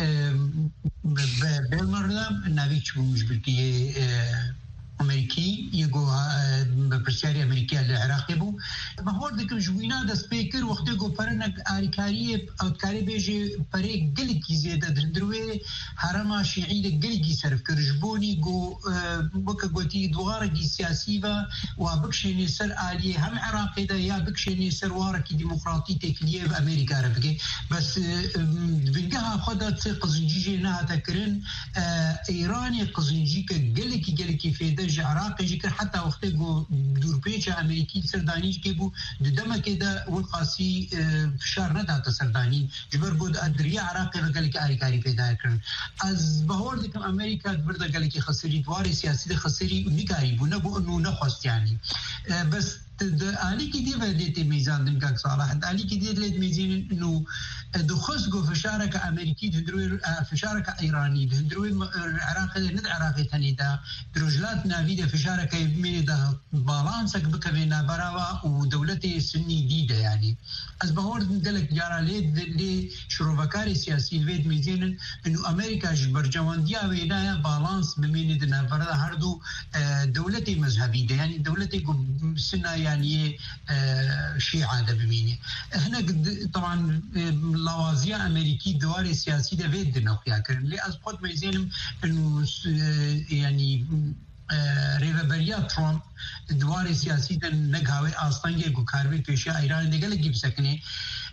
بلمردم نوی چون مجبورتی امریکی یگو بپرسیاری امریکی العراقی بو ما هو دکم جوینا دست پیکر وقتی گو پرنک آریکاری اوتکاری بیجی پری گلی کی زیاده دروی حرم شیعی گلی کی صرف کرجبونی گو بک گوتی دوغاره کی سیاسی و و بکشنی سر عالی هم عراقی ده یا بکشنی سر واره کی دموکراتی تکلیه و امریکا رفقه بس بلگها خودت قزنجی نه تکرن ایرانی قزنجی که گلی کی گلی کی فیده عراقي جي حتى وقت جو دوربيجا امريكي سرداني جيبو دما كده والقاسي فشار ندها سرداني جبر بود ادريا عراقي قال لك اري كاري بيدا كان از بهور ديك امريكا برده قال لك خسري دواري سياسي خسري نيكاري بو نبو انه نخست يعني بس آلی کی دی ودیت میزان دم که صالح آلی کی دی لید میزین انه دخوس جو فشارك امريكي تدروي فشارك ايراني تدروي العراق ند عراقي تنيدا دروجلات نافيدا فشارك من ده بالانسك بكبينا براوا ودولتي سني جديده يعني از بهور دلك جارا ليد اللي شروفكاري سياسي الفيد ميزين انه امريكا جبرجوانديا وينا بالانس بمين دنا برا هردو دولتي مذهبيه يعني دولتي سنه يعني شيعه ده بمين هنا طبعا لوازيا امريكي دواري سياسي ده فيد نوخيا كر اللي از خود ميزينم انه يعني ريفابريا ترامب دواري سياسي ده نگاوي آستانگي کو کاروي پیشا ایران دگل گيب سكني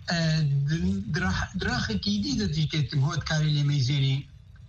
دراخ دراخ كيدي ده تيت هوت كاري لي ميزيني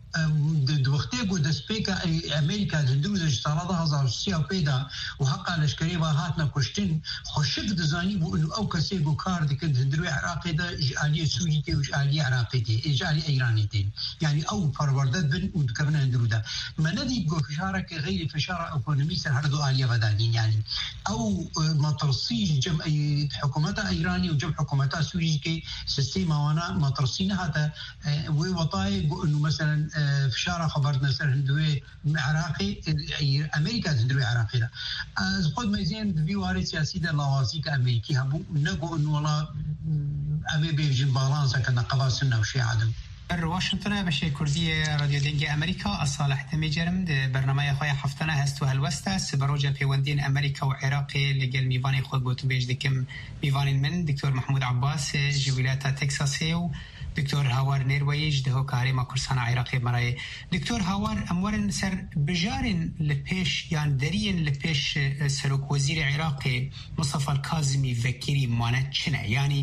د وقتی کو د سپیکا امریکا د دوزه سالاده هزار و سی و پیدا و حقا لشکری با هاتنا کشتن خوشک دزانی بو انو او کسی کو کار دکن دروی عراقی دا اجعالی سوری تی و اجعالی عراقی تی اجعالی ایرانی تی يعني او فروردت بن ودكبنا ندرو ده ما ندي جو فشارك غير فشار ايكونومي سر هردو آلية بدانين يعني او ما ترصيج جمع حكومتها ايراني وجمع حكومتها سوري كي سيستيما وانا ما ترصينا هذا ووطاي انه مثلا فشارة خبرنا سر هندوي عراقي امريكا هندوي عراقي لا از خود ميزين بيواري سياسي ده لوازي كامريكي هبو نقو انه والله ابي بيجن بالانسا كنا قباسنا وشي عدم
واشنطن بشه کردی رادیو دنگ امریکا صالح تمیجرم ده برنامه خواه هفتانه هست و هلوسته سبروجه پیوندین امریکا و عراق لگل میوان خود بوتو بیج دکم میوان من دکتور محمود عباس جویلات تکساسي و دكتور هاوار نيرويج ده كاري ما كرسان عراقي مراي دكتور هاوار امورن سر بجارن لبيش يعني درين لبيش سروك وزير عراقي مصطفى الكاظمي فكري مانت شنو يعني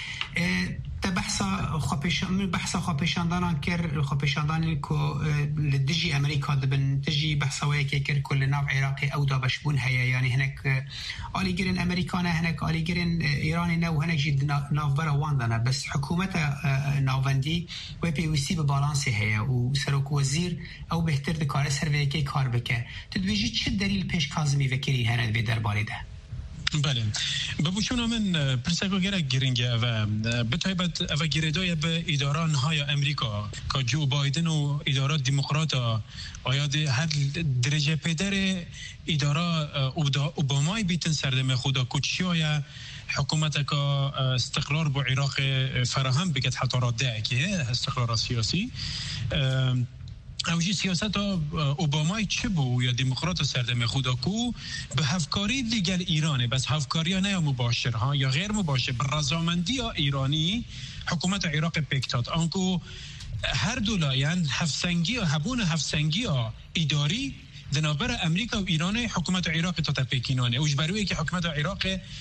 تبحثا خبيشان بحثا خبيشان دانا كر خبيشان دانا كو لدجي امريكا دبن تجي بحثا وياك كر كل ناف عراقي او دا بشبون هيا يعني هناك آلي جرين امريكانا هناك آلي جرين ايراني نو هناك جد ناف برا وان دانا بس حكومتها نافندي وبي ويسي ببالانسي هيا وسروك وزير او بهتر دكار سر وياك كار بك تدويجي تشد دليل بيش كاظمي فكري هنا بدرباري ده
بله ببوشونا من پرسکو گرک گرینگه و به تایبت و گریدای به اداران های امریکا که جو بایدن و ادارات دموکراتا آیا هر درجه پیدر ادارا اوبامای بیتن سردم خدا کچیای حکومت که استقرار با عراق فراهم بکت حتی راده که استقرار سیاسی اوجی سیاست اوبامای چه بو یا دموکرات سردم خدا کو به هفکاری دیگر ایرانه بس هفکاری ها نه مباشر ها یا غیر مباشر بر رضامندی ایرانی حکومت عراق پیکتاد آنکو هر دولایان هفسنگی و هبون هفسنگی اداری دنابر امریکا و ایران حکومت عراق تا تپیکینانه اوج بروی که حکومت عراق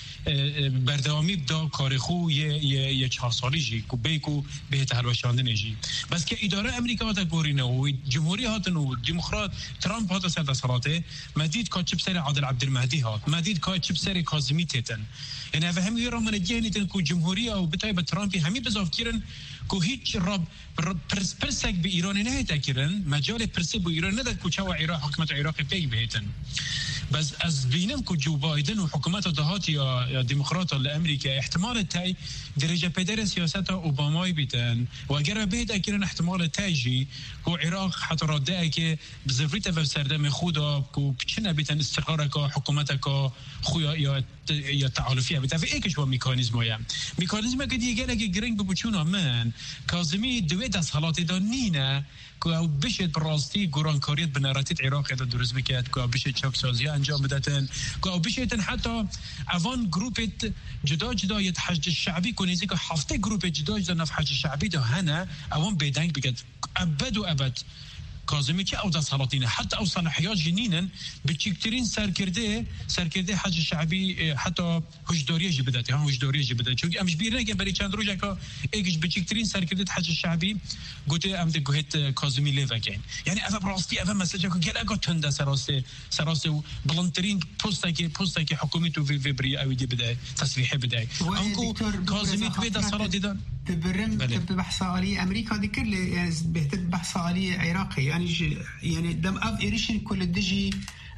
بردوامی بدا کارخو یه یه چهار سالی جی کو بیکو به تهلوشاندن جی بس که اداره امریکا تا گورینه و جمهوری هاتن و دموکرات ترامپ هات سر دستاراته مدید کا چپ سر عادل عبدالمهدی هات مدید کا چپ سر کاظمی تتن یعنی فهمی یرا من دیانیتن کو جمهوری او بتای به ترامپ همین بزاف کیرن کو هیچ رب پرس پرسک به ایران نه تکرن مجال پرس به ایران نه کو چوا عراق حکومت عراق پی بهتن بس از بینم کو جو بایدن و حکومت دهاتی یا دموکرات لامریکا احتمال تای درجه پدر سیاست اوبامای بیتن و اگر بهت اکرن احتمال تاجی کو عراق حتی راده که بزفریت و سردم خدا کو چنه بیتن استقرار که حکومت که خویا یا یا تعالفیه بیتن و ایکش با میکانیزمایم میکانیزم که دیگه اگه گرنگ ببوچون من کاظمی دوی دست حالات دا نینه که او بشید براستی گرانکاریت بناراتیت عراق دا درست بکرد که او بشید چاکسازی انجام بدتن که او بشید حتی اوان گروپت جدا جدا یه حج شعبی کنیزی که هفته گروپ جدا جدا نف حج شعبی دا هنه اوان بیدنگ بکرد ابد و ابد کاظمی که او دست حالاتینه حتی او صلاحیات جنینن بچکترین سرکرده سرکرده حج شعبی حتی هجداریه جی بدهتی ها هجداریه جی بدهتی چونکه امش بیرنه که برای چند روز که ایگش بچکترین سرکرده حج شعبی گوته ام ده گوهت کاظمی لیوه کن یعنی اول براستی اول مسئله که گل اگه تنده سراسته سراسته و بلندترین پسته که پسته که حکومی تو وی ویبری اویدی بده تصریحه بده انکو کاظمی توی دست حالات دیدن
تبرم بحث عالي امريكا ذكر لي بهتر بحث عالي عراقي يعني يعني دم اف ايريشن كل دجي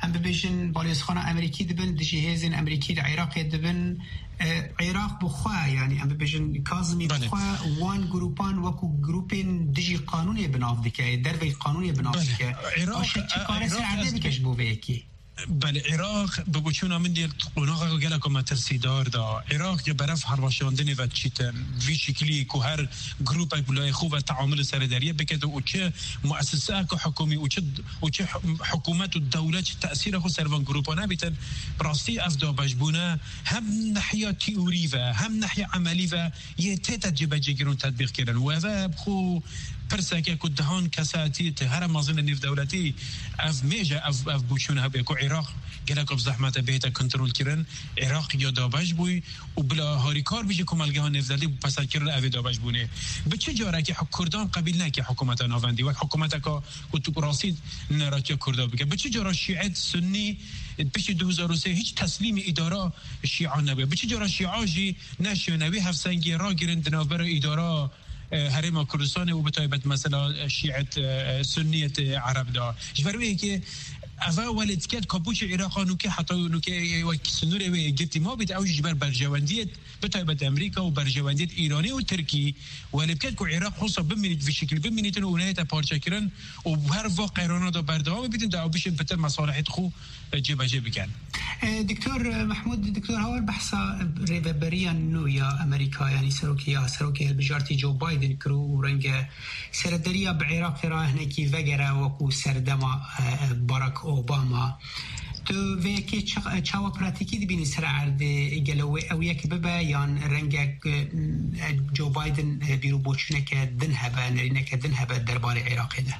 ام ببیجن بالیسخانه امریکی دبن دجی هزین امریکی العراق دبن عراق بخوا يعني ام ببیجن کاظمی بخوا وان گروپان وکو گروپین دجی قانونی بناف دکه دربی قانونی بناف دکه
عراق
چیکار سر عرض بکش بو ویکی
بله عراق ببوچونا من ديال قناغا قالك ما ترسيدار دا عراق برف حرباشاندني و تشيتن في شكلي كو هر جروب بلاي خوفه تعامل سرداريه بكده وچه مؤسسات حكومي وچه وچه حكومات الدوله تاثير خو سرفان جروبانا بيتن براستي افدا بجبونه هم ناحيه تيوري و هم ناحيه عملي و يتت جبجيرون تطبيق كردن و خو پرسکه که دهان کساتی هر مازن نیف دولتی اف میجا اف اف بوشون هبه کو عراق گلک اب زحمت بهت کنترل کردن عراق یا دابش بوی و بلا هاریکار بیشه کمالگه ها نیف دولتی پس کردن اوی دابش بونه به چه جاره که کردان قبیل نه که حکومت ناوندی و حکومت که تو راسید نراتی کردا بگه به چه جاره شیعه سنی پیش دو هزار و سه هیچ تسلیم اداره شیعه نبود به چه جاره شیعه جی نشونوی هفسنگی را گرند نوبر اداره هرم کردستان و بتایبت مثلا شیعه سنیت عرب دا جبروی که اول ولد کرد کابوش عراق نو که حتی نو که سنور و گفتی ما بید اوج جبر برجواندیت بتایبت امریکا و برجواندیت ایرانی و ترکی ولد کرد که عراق خصوصا بمینید به شکل بمینید و اونها پارچه کردن و هر واقع ایران دا بردوام بدین دا بشه بتر مصالحت خو جبه جبه کن.
دكتور محمود دكتور هاول بحثا ريبريا نو يا امريكا يعني سروكيا سروكي بجارتي جو بايدن كرو ورنجا سردريا بعراق راه هناكي فجرا وكو سردما باراك اوباما تو ویکی چاوا پراتیکی دبینی سر عرض گلوی او یک ببا یان رنگک جو بايدن بیرو بوچنه که دن هبه نرینه که دن هبه دربار عراقی ده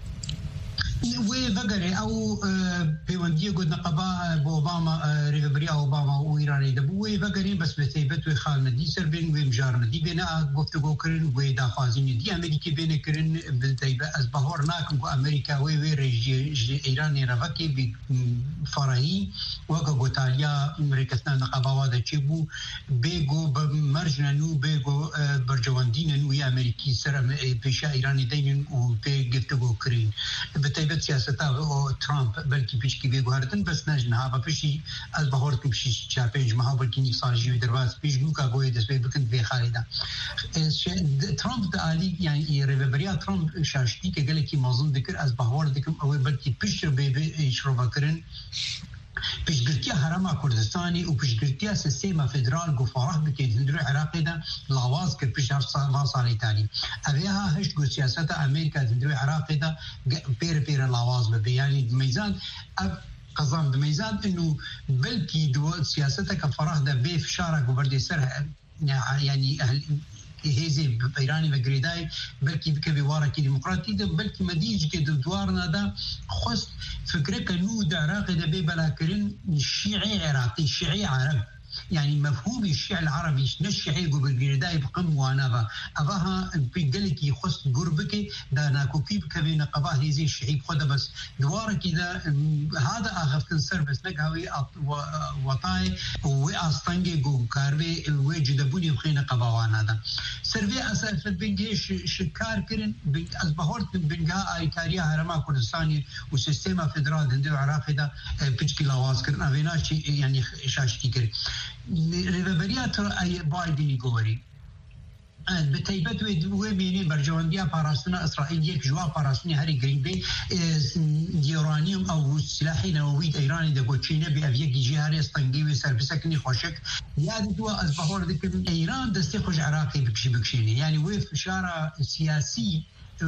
وفقري او بيونديه قد نقبا بأوباما ريفبريا أوباما وإيراني دبو وفقري بس بثيبت وخالنا دي سربين ومجارنا دي بينا بفتقو كرن ودافازين دي أمريكي بينا كرن بثيبة أزبهور ناكم كو أمريكا ويوي ريجي إيراني رفاكي بفراهي وكا قتاليا مريكتنا نقبا وادا چيبو بيقو بمرجنا نو بيقو برجواندين نو أمريكي سر بيشا إيراني دينن وبيقفتقو كرن بثيبة سیاست او ترامپ بلکه پیشکی بگوهردن بس نجن ها پیشی از بهار تو پیش چهار پنج ماه بلکه نیک سال جیو درواز پیش نو کا گوی دست بکند به خالیدا ترامپ علی یعنی ریبریا ترامپ شاشتی که گله کی مازن دکر از بهار دکم او بلکه پیش به اشرا کردن پیشگرتی حرم کردستانی و پیشگرتی سیستم فدرال گفاره بکید هندرو عراقی دا لاواز کرد پیش هر سال سالی تانی اویها هشت گو سیاست امریکا هندرو عراقی دا پیر پیر لاواز ببی یعنی میزان قضام بمیزان انه بلکی دو سیاست کفاره دا بی فشارک و بردی سر یعنی هزي إيراني وغريداي بلكي بكبي واركي ديمقراطي ده بلكي مديج كده دوارنا ده خص فكرك نو ده عراقي ده ببلاكرين الشيعي عراقي الشيعي عرب يعني مفهوم الشيعي العربي نشيعي وغريداي بقم وانابا أباها بيقلك يخص قربك ده ناكو كيف كبي نقباه هزي الشيعي بخده بس دواركي ده هذا آخر كنسر بس نقهوي وطاي وأستنجي قو كاربي وجدبوني بخينا قباوانا ده سرفي أسافت بنجيش شكار كرن أزبهورت بنجها آي كاريا هرما كردستاني وسيستيما فدرال هندو عراقي ده بيجكي لواز كرن أفيناشي يعني شاشتي كرن ريبريات أي بايدني قوري بتيبت وبيني برجوانديا باراستنا إسرائيل يك جوا باراستني هاري قريبي يورانيوم أو سلاحي نووي إيراني ده قوتشينا بأفيك جهاري استنجي وسربسكني خوشك ياد دوا أزبهور ذكر إيران دستي خوش عراقي بكشي بكشيني يعني ويف إشارة سياسي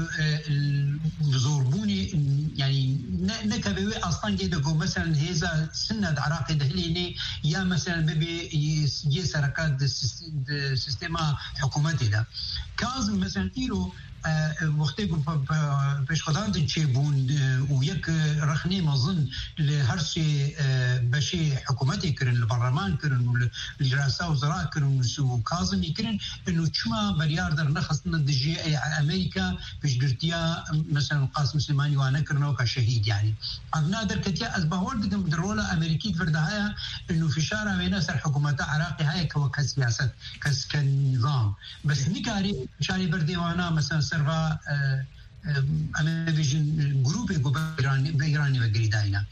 زوربوني يعني نكبي اصلا كده مثلا هذا سند عراقي دهليني يا مثلا ببي يسركات سيستم حكومتي ده كاظم مثلا تيرو وقتی گفت پیش خدان دنچه بون و یک رخنه مظن لهرشي بشي حکومتی کرن البرلمان کرن و لرئاسة وزراء کرن و کاظمی کرن انه چما بریار در نخستنا دجي امریکا پیش گرتیا مثلا قاسم سليماني وانا کرنو كشهيد يعني ابنا در كتيا از باور دكم درولا امريكي فردها انه في شارع وين سر حكومه عراقي هاي كسياسه كنظام بس نكاري شاري برديوانا مثلا سرفا اما ویژن گروپ گو ایرانی به ایرانی و گریداینا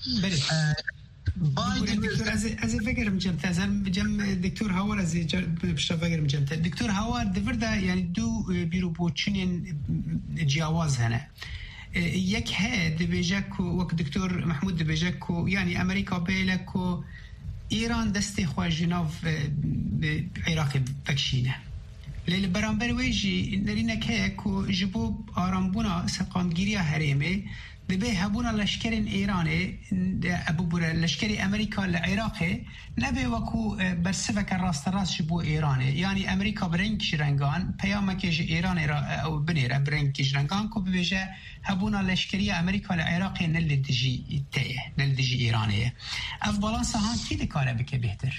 بايدن دكتور از از فكر مجمت از جم دكتور هاور از بشتا فكر مجمت دكتور هاور دفردا يعني دو بيرو بوچنين جواز هنا یک هاد بيجاكو وك دكتور محمود بيجاكو يعني امريكا بيلكو ایران دستی خواه جناف عراقی بکشینه لیل برانبر ویجی نرینه که که جبو آرامبونا سقاندگیری هریمه دبه هبونا لشکر ایرانه ابو برا لشکر امریکا لعراقه نبه وکو برسفک راست راست جبو ایرانه یعنی امریکا برنگش رنگان پیامکش ایران او بنیره برنگش رنگان که ببیجه هبونا لشکری امریکا لعراقه نل دجی تایه نل دجی ایرانه اف بالانس هان کی دکاره بکه بهتر؟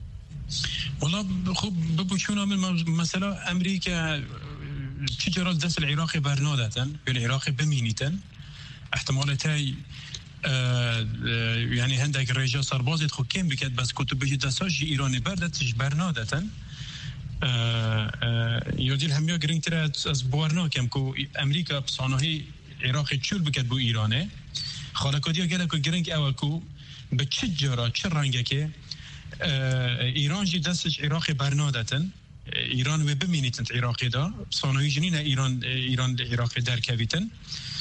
والله خب ببوشونا من مثلا امریکا تجارة دست العراقي برنادة العراقي بمينيتن احتمالتي آه يعني هندك رجال سربازت خو كم بكت بس كنت بيجي دساج ايراني بردت برنادة آه آه يوديل هم يقرين ترى از بورنا كم كو امريكا بصانهي عراقي تشول بكت بو ايرانه خالقوديا قالكو جرينك اوكو بتشجرا تشرنجكه ایران جی دستش عراقی برنادتن ایران و ببینیتن عراقی دا صانوی جنین ایران ایران عراقی در کویتن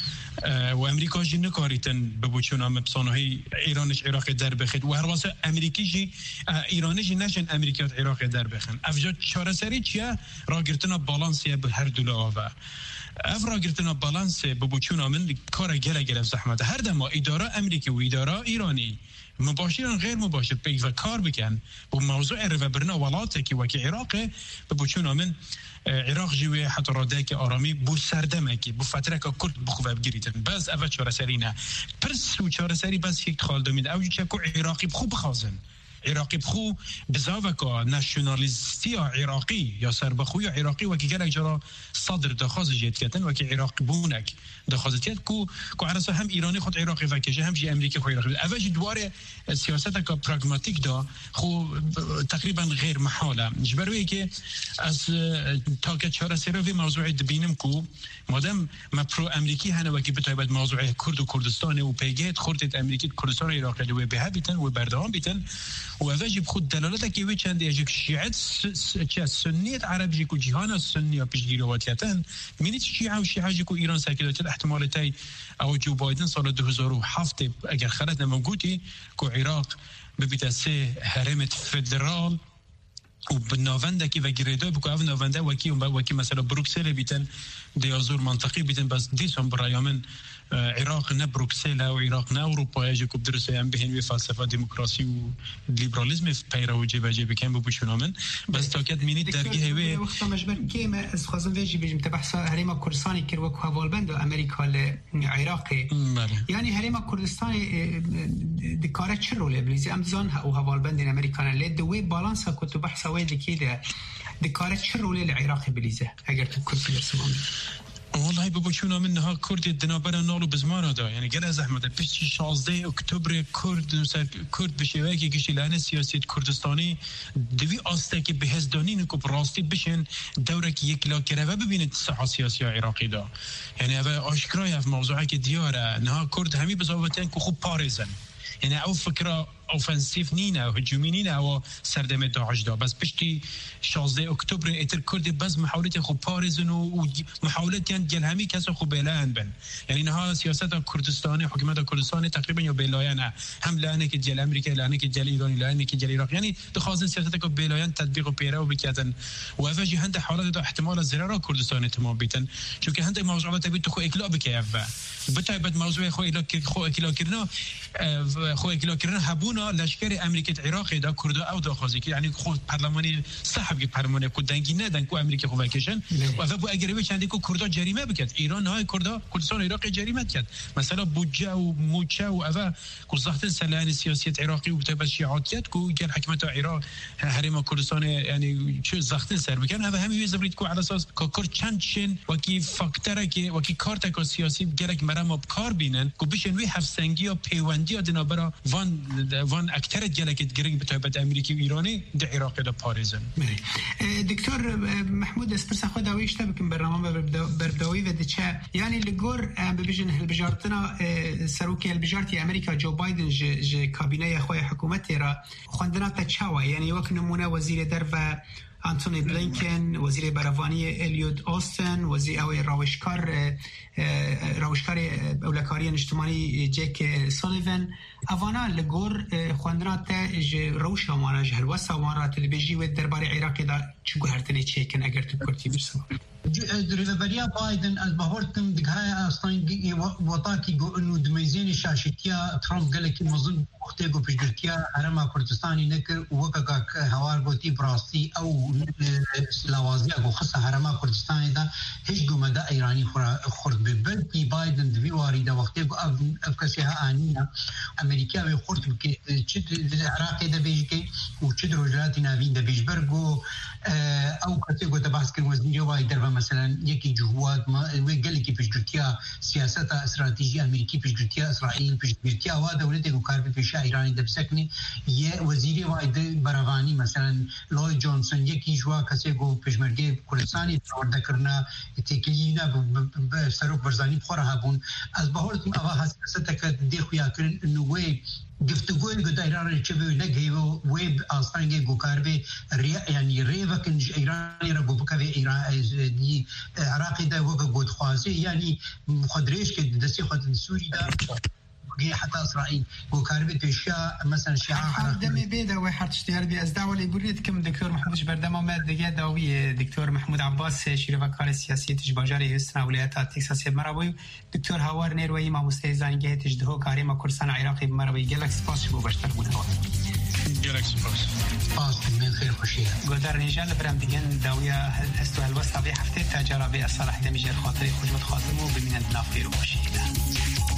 و امریکا جی نکاریتن ببوچون هم بصانوی ایرانش عراقی در بخید و هر واسه امریکی جی ایرانی جی نشن امریکات عراقی در بخن افجا چاره سری چیه را گرتنا بالانسیه به هر دوله آوه اف را گرتنا بالانس ببوچون هم کار گله گله زحمت هر دما اداره امریکی و اداره ایرانی مباشرا غير مباشر بيفا كار بكن وموضوع الرفبرنا ولاتك وكي عراق ببوچونا من عراق جوي حتى رادك آرامی بو سردمکی بو فتره که کرد بخواه بگیریتن بس اول چاره سرینا پرس و چاره سری بس یک خال دومید اوجی چه که عراقی بخو بخوازن عراقی بخو بزاوه که نشنالیستی عراقی یا سربخوی عراقی و که گلک جرا صدر دخواز جید کتن و که عراقی بونک دخواز جید که که عرصه هم ایرانی خود عراقی وکشه هم جی امریکا خود عراقی اوج دواره سیاست که پراغماتیک دا خو تقریبا غیر محاله جبروی که از تا که چهار سروی موضوع دبینم که مادم ما پرو امریکی هنه و که بتایبت موضوع کرد و کردستان و پیگهت خورتت امریکی کردستان عراقی دوی به بیتن و بردام بیتن و واجب خود دلالته که چند یجک شیعت چه سنیت عرب جیکو جهان السنی پیشگیرواتیتن مینیت شیعه و شیعه جیکو ایران ساکلات احتمالتی او جو بایدن سال دو هزار و هفت اگر خلت نموجودی که عراق ببیت سه حرمت فدرال و بناونده کی و گریدا بکو او ناونده وکی وکی مثلا بروکسل بیتن دیازور منطقی بیتن بس دیسون برایامن عراق نه بروکسل او عراق نه اروپا یجکو درسه هم بهن و فلسفه دموکراسی و لیبرالیسم پیرو جبه جبه کم بپوشونامن بس تاکت مینید درگه هوی
وقتا مجبر کیم از خوازم ویجی بیجم تبحثا هریما کردستانی کر وکو حوالبند امریکا لعراقی یعنی هریما کردستانی دکاره چه روله بلیزی امزان او حوالبند امریکان لی دوی بالانسا کتو بحثا ویدی که ده دکاره چه روله لعراقی بلیزه اگر تو کردی برسمان
والله ببوشونا منها كرد دنابرا نالو بزمانه دا يعني قال زحمت بيش شازده اكتوبر كرد كرد بشواكي كشيلان سياسية كردستاني دوي آستاكي بهزدانين كو براستی بشن دورك یک لاكره ببينت صحة سياسية عراقي دا يعني هذا اشكراي في موضوعي كديارة نها كرد همي بزاوتين كو خوب باريزن يعني او فكرة اوفنسيف نينا او هجومي نينا او سردم داعش دا بس بشتي شازده اکتبر اتر کرد بس محاولت خو پاريزن و محاولت يعني جلهمي كسا خو بيلان بن يعني نها سياسات كردستاني حكومت كردستان تقريبا يو بيلايان هم لانه که جل امريكا لانه که جل ايران لانه که جل عراق يعني دخوازن سياسات كو بيلايان تطبيق و بيرو بكيتن و افجي هند حالات دا احتمال ضرر كردستان تمام بيتن چون که هند موضوعات تبي خو اكلا بكيف بتايبت موضوع خو اكلا خو اكلا كرنا خو اكلا كرنا هبون لشکر امریکت عراقی دا کرد او داخوازی که یعنی خود پارلمانی صاحب که پارلمان کو دنگی ندن کو امریکا خو وکشن و ابو اگر به چندی کو کرد جریمه بکرد ایران های کرد کردستان عراق جریمه کرد مثلا بودجه و موچه و اوا کو زاخت سلان سیاست عراقی و تبع شیعاتیت کو گل حکمت عراق حریم کردستان یعنی چه زاخت سر بکن اوا همین زبرید کو على اساس کو کرد چند شن و کی فاکتور که و کی کارت کو سیاسی گرک مرام کار بینن کو بشن وی هفسنگی و پیوندی دنابرا وان وان اکثر جلکت گرنگ بتابت امریکی و ایرانی در عراق دا پاريزن.
دكتور محمود اسپرس خود داویش تبکن برنامه برداوی و دچه یعنی لگور ببیجن هالبجارتنا سروکی هالبجارتی امریکا جو بايدن ج ج کابینه خوی حکومت را خوندنا تچاوا یعنی وک نمونه وزیر در و أنتوني بلينكن وزير برافاني إليود أوستن وزير أو راوشكار راوشكار أولكارية اجتماعي جيك سوليفان أفانا لجور خواندرات ج روشة مارا جهل وسا مارا تلبيجي والدرباري عراقي دا شو هرتني تشيكن أجر تكرتي بسوا
دريفريا بايدن البهورتم دقها أصلاً وطاكي جو إنه دميزين شاشتيا ترامب قال لك مظن وقتها بيجرتيا هرما كردستاني نكر وكاك هوار بوتي براستي أو لوازيا جو خصها هرما كردستاني دا هيش جو مدى إيراني خرد ببلكي بايدن دبي واريدا وقتها أفكاسيها آنية أمريكا بخورد بكي تشد العراقي دا بيجي وتشد رجلاتي نافين دا بيجبرجو أو كتيجو تبحث كل وزنية وايدر مثلا يكي جهود ما وقال لك بيجرتيا سياسة استراتيجية أمريكية بيجرتيا إسرائيل بيجرتيا ودولته وكارب في شا إيراني دبسكني يه وزيري وايد برافاني مثلا لوي جونسون يكي جوا كتيجو بيجمرجي كردستاني تورد كرنا تكلينا بسروق برزاني بخورها بون از بهولتم أبا سياستك ديخو ياكرن إنه وي گفتگوی که ایران چه نگه و ویب آستانگی گوکاربی یعنی ریوکن ایرانی را گوبکه ایران دی عراقی دا وقت گود خوازی یعنی خدریش که دستی خود سوری دا حتى إسرائيل وكاربي بيشيا مثلا شيعة
دمي بيدا واحد اشتهر بي أزداء اللي يقوليتكم دكتور محمود بردما ما دقيقة داوية دكتور محمود عباس شريف وكالة السياسية تجباجاري هستنا ولايات تكساس بمرابوي دكتور هوار نيروي ما مستيزان جهة تجدهو كاريما كرسان عراقي بمرابوي جالك سباس شبو باشتر بون هوا
جالك سباس
سباس من خير خوشية
قدر نيجال برام ديان داوية هستو هالوسطة بي حفتة تاجارة بي الصالح دميجي الخاطري خجمت خاتمو بمين النافير وخشية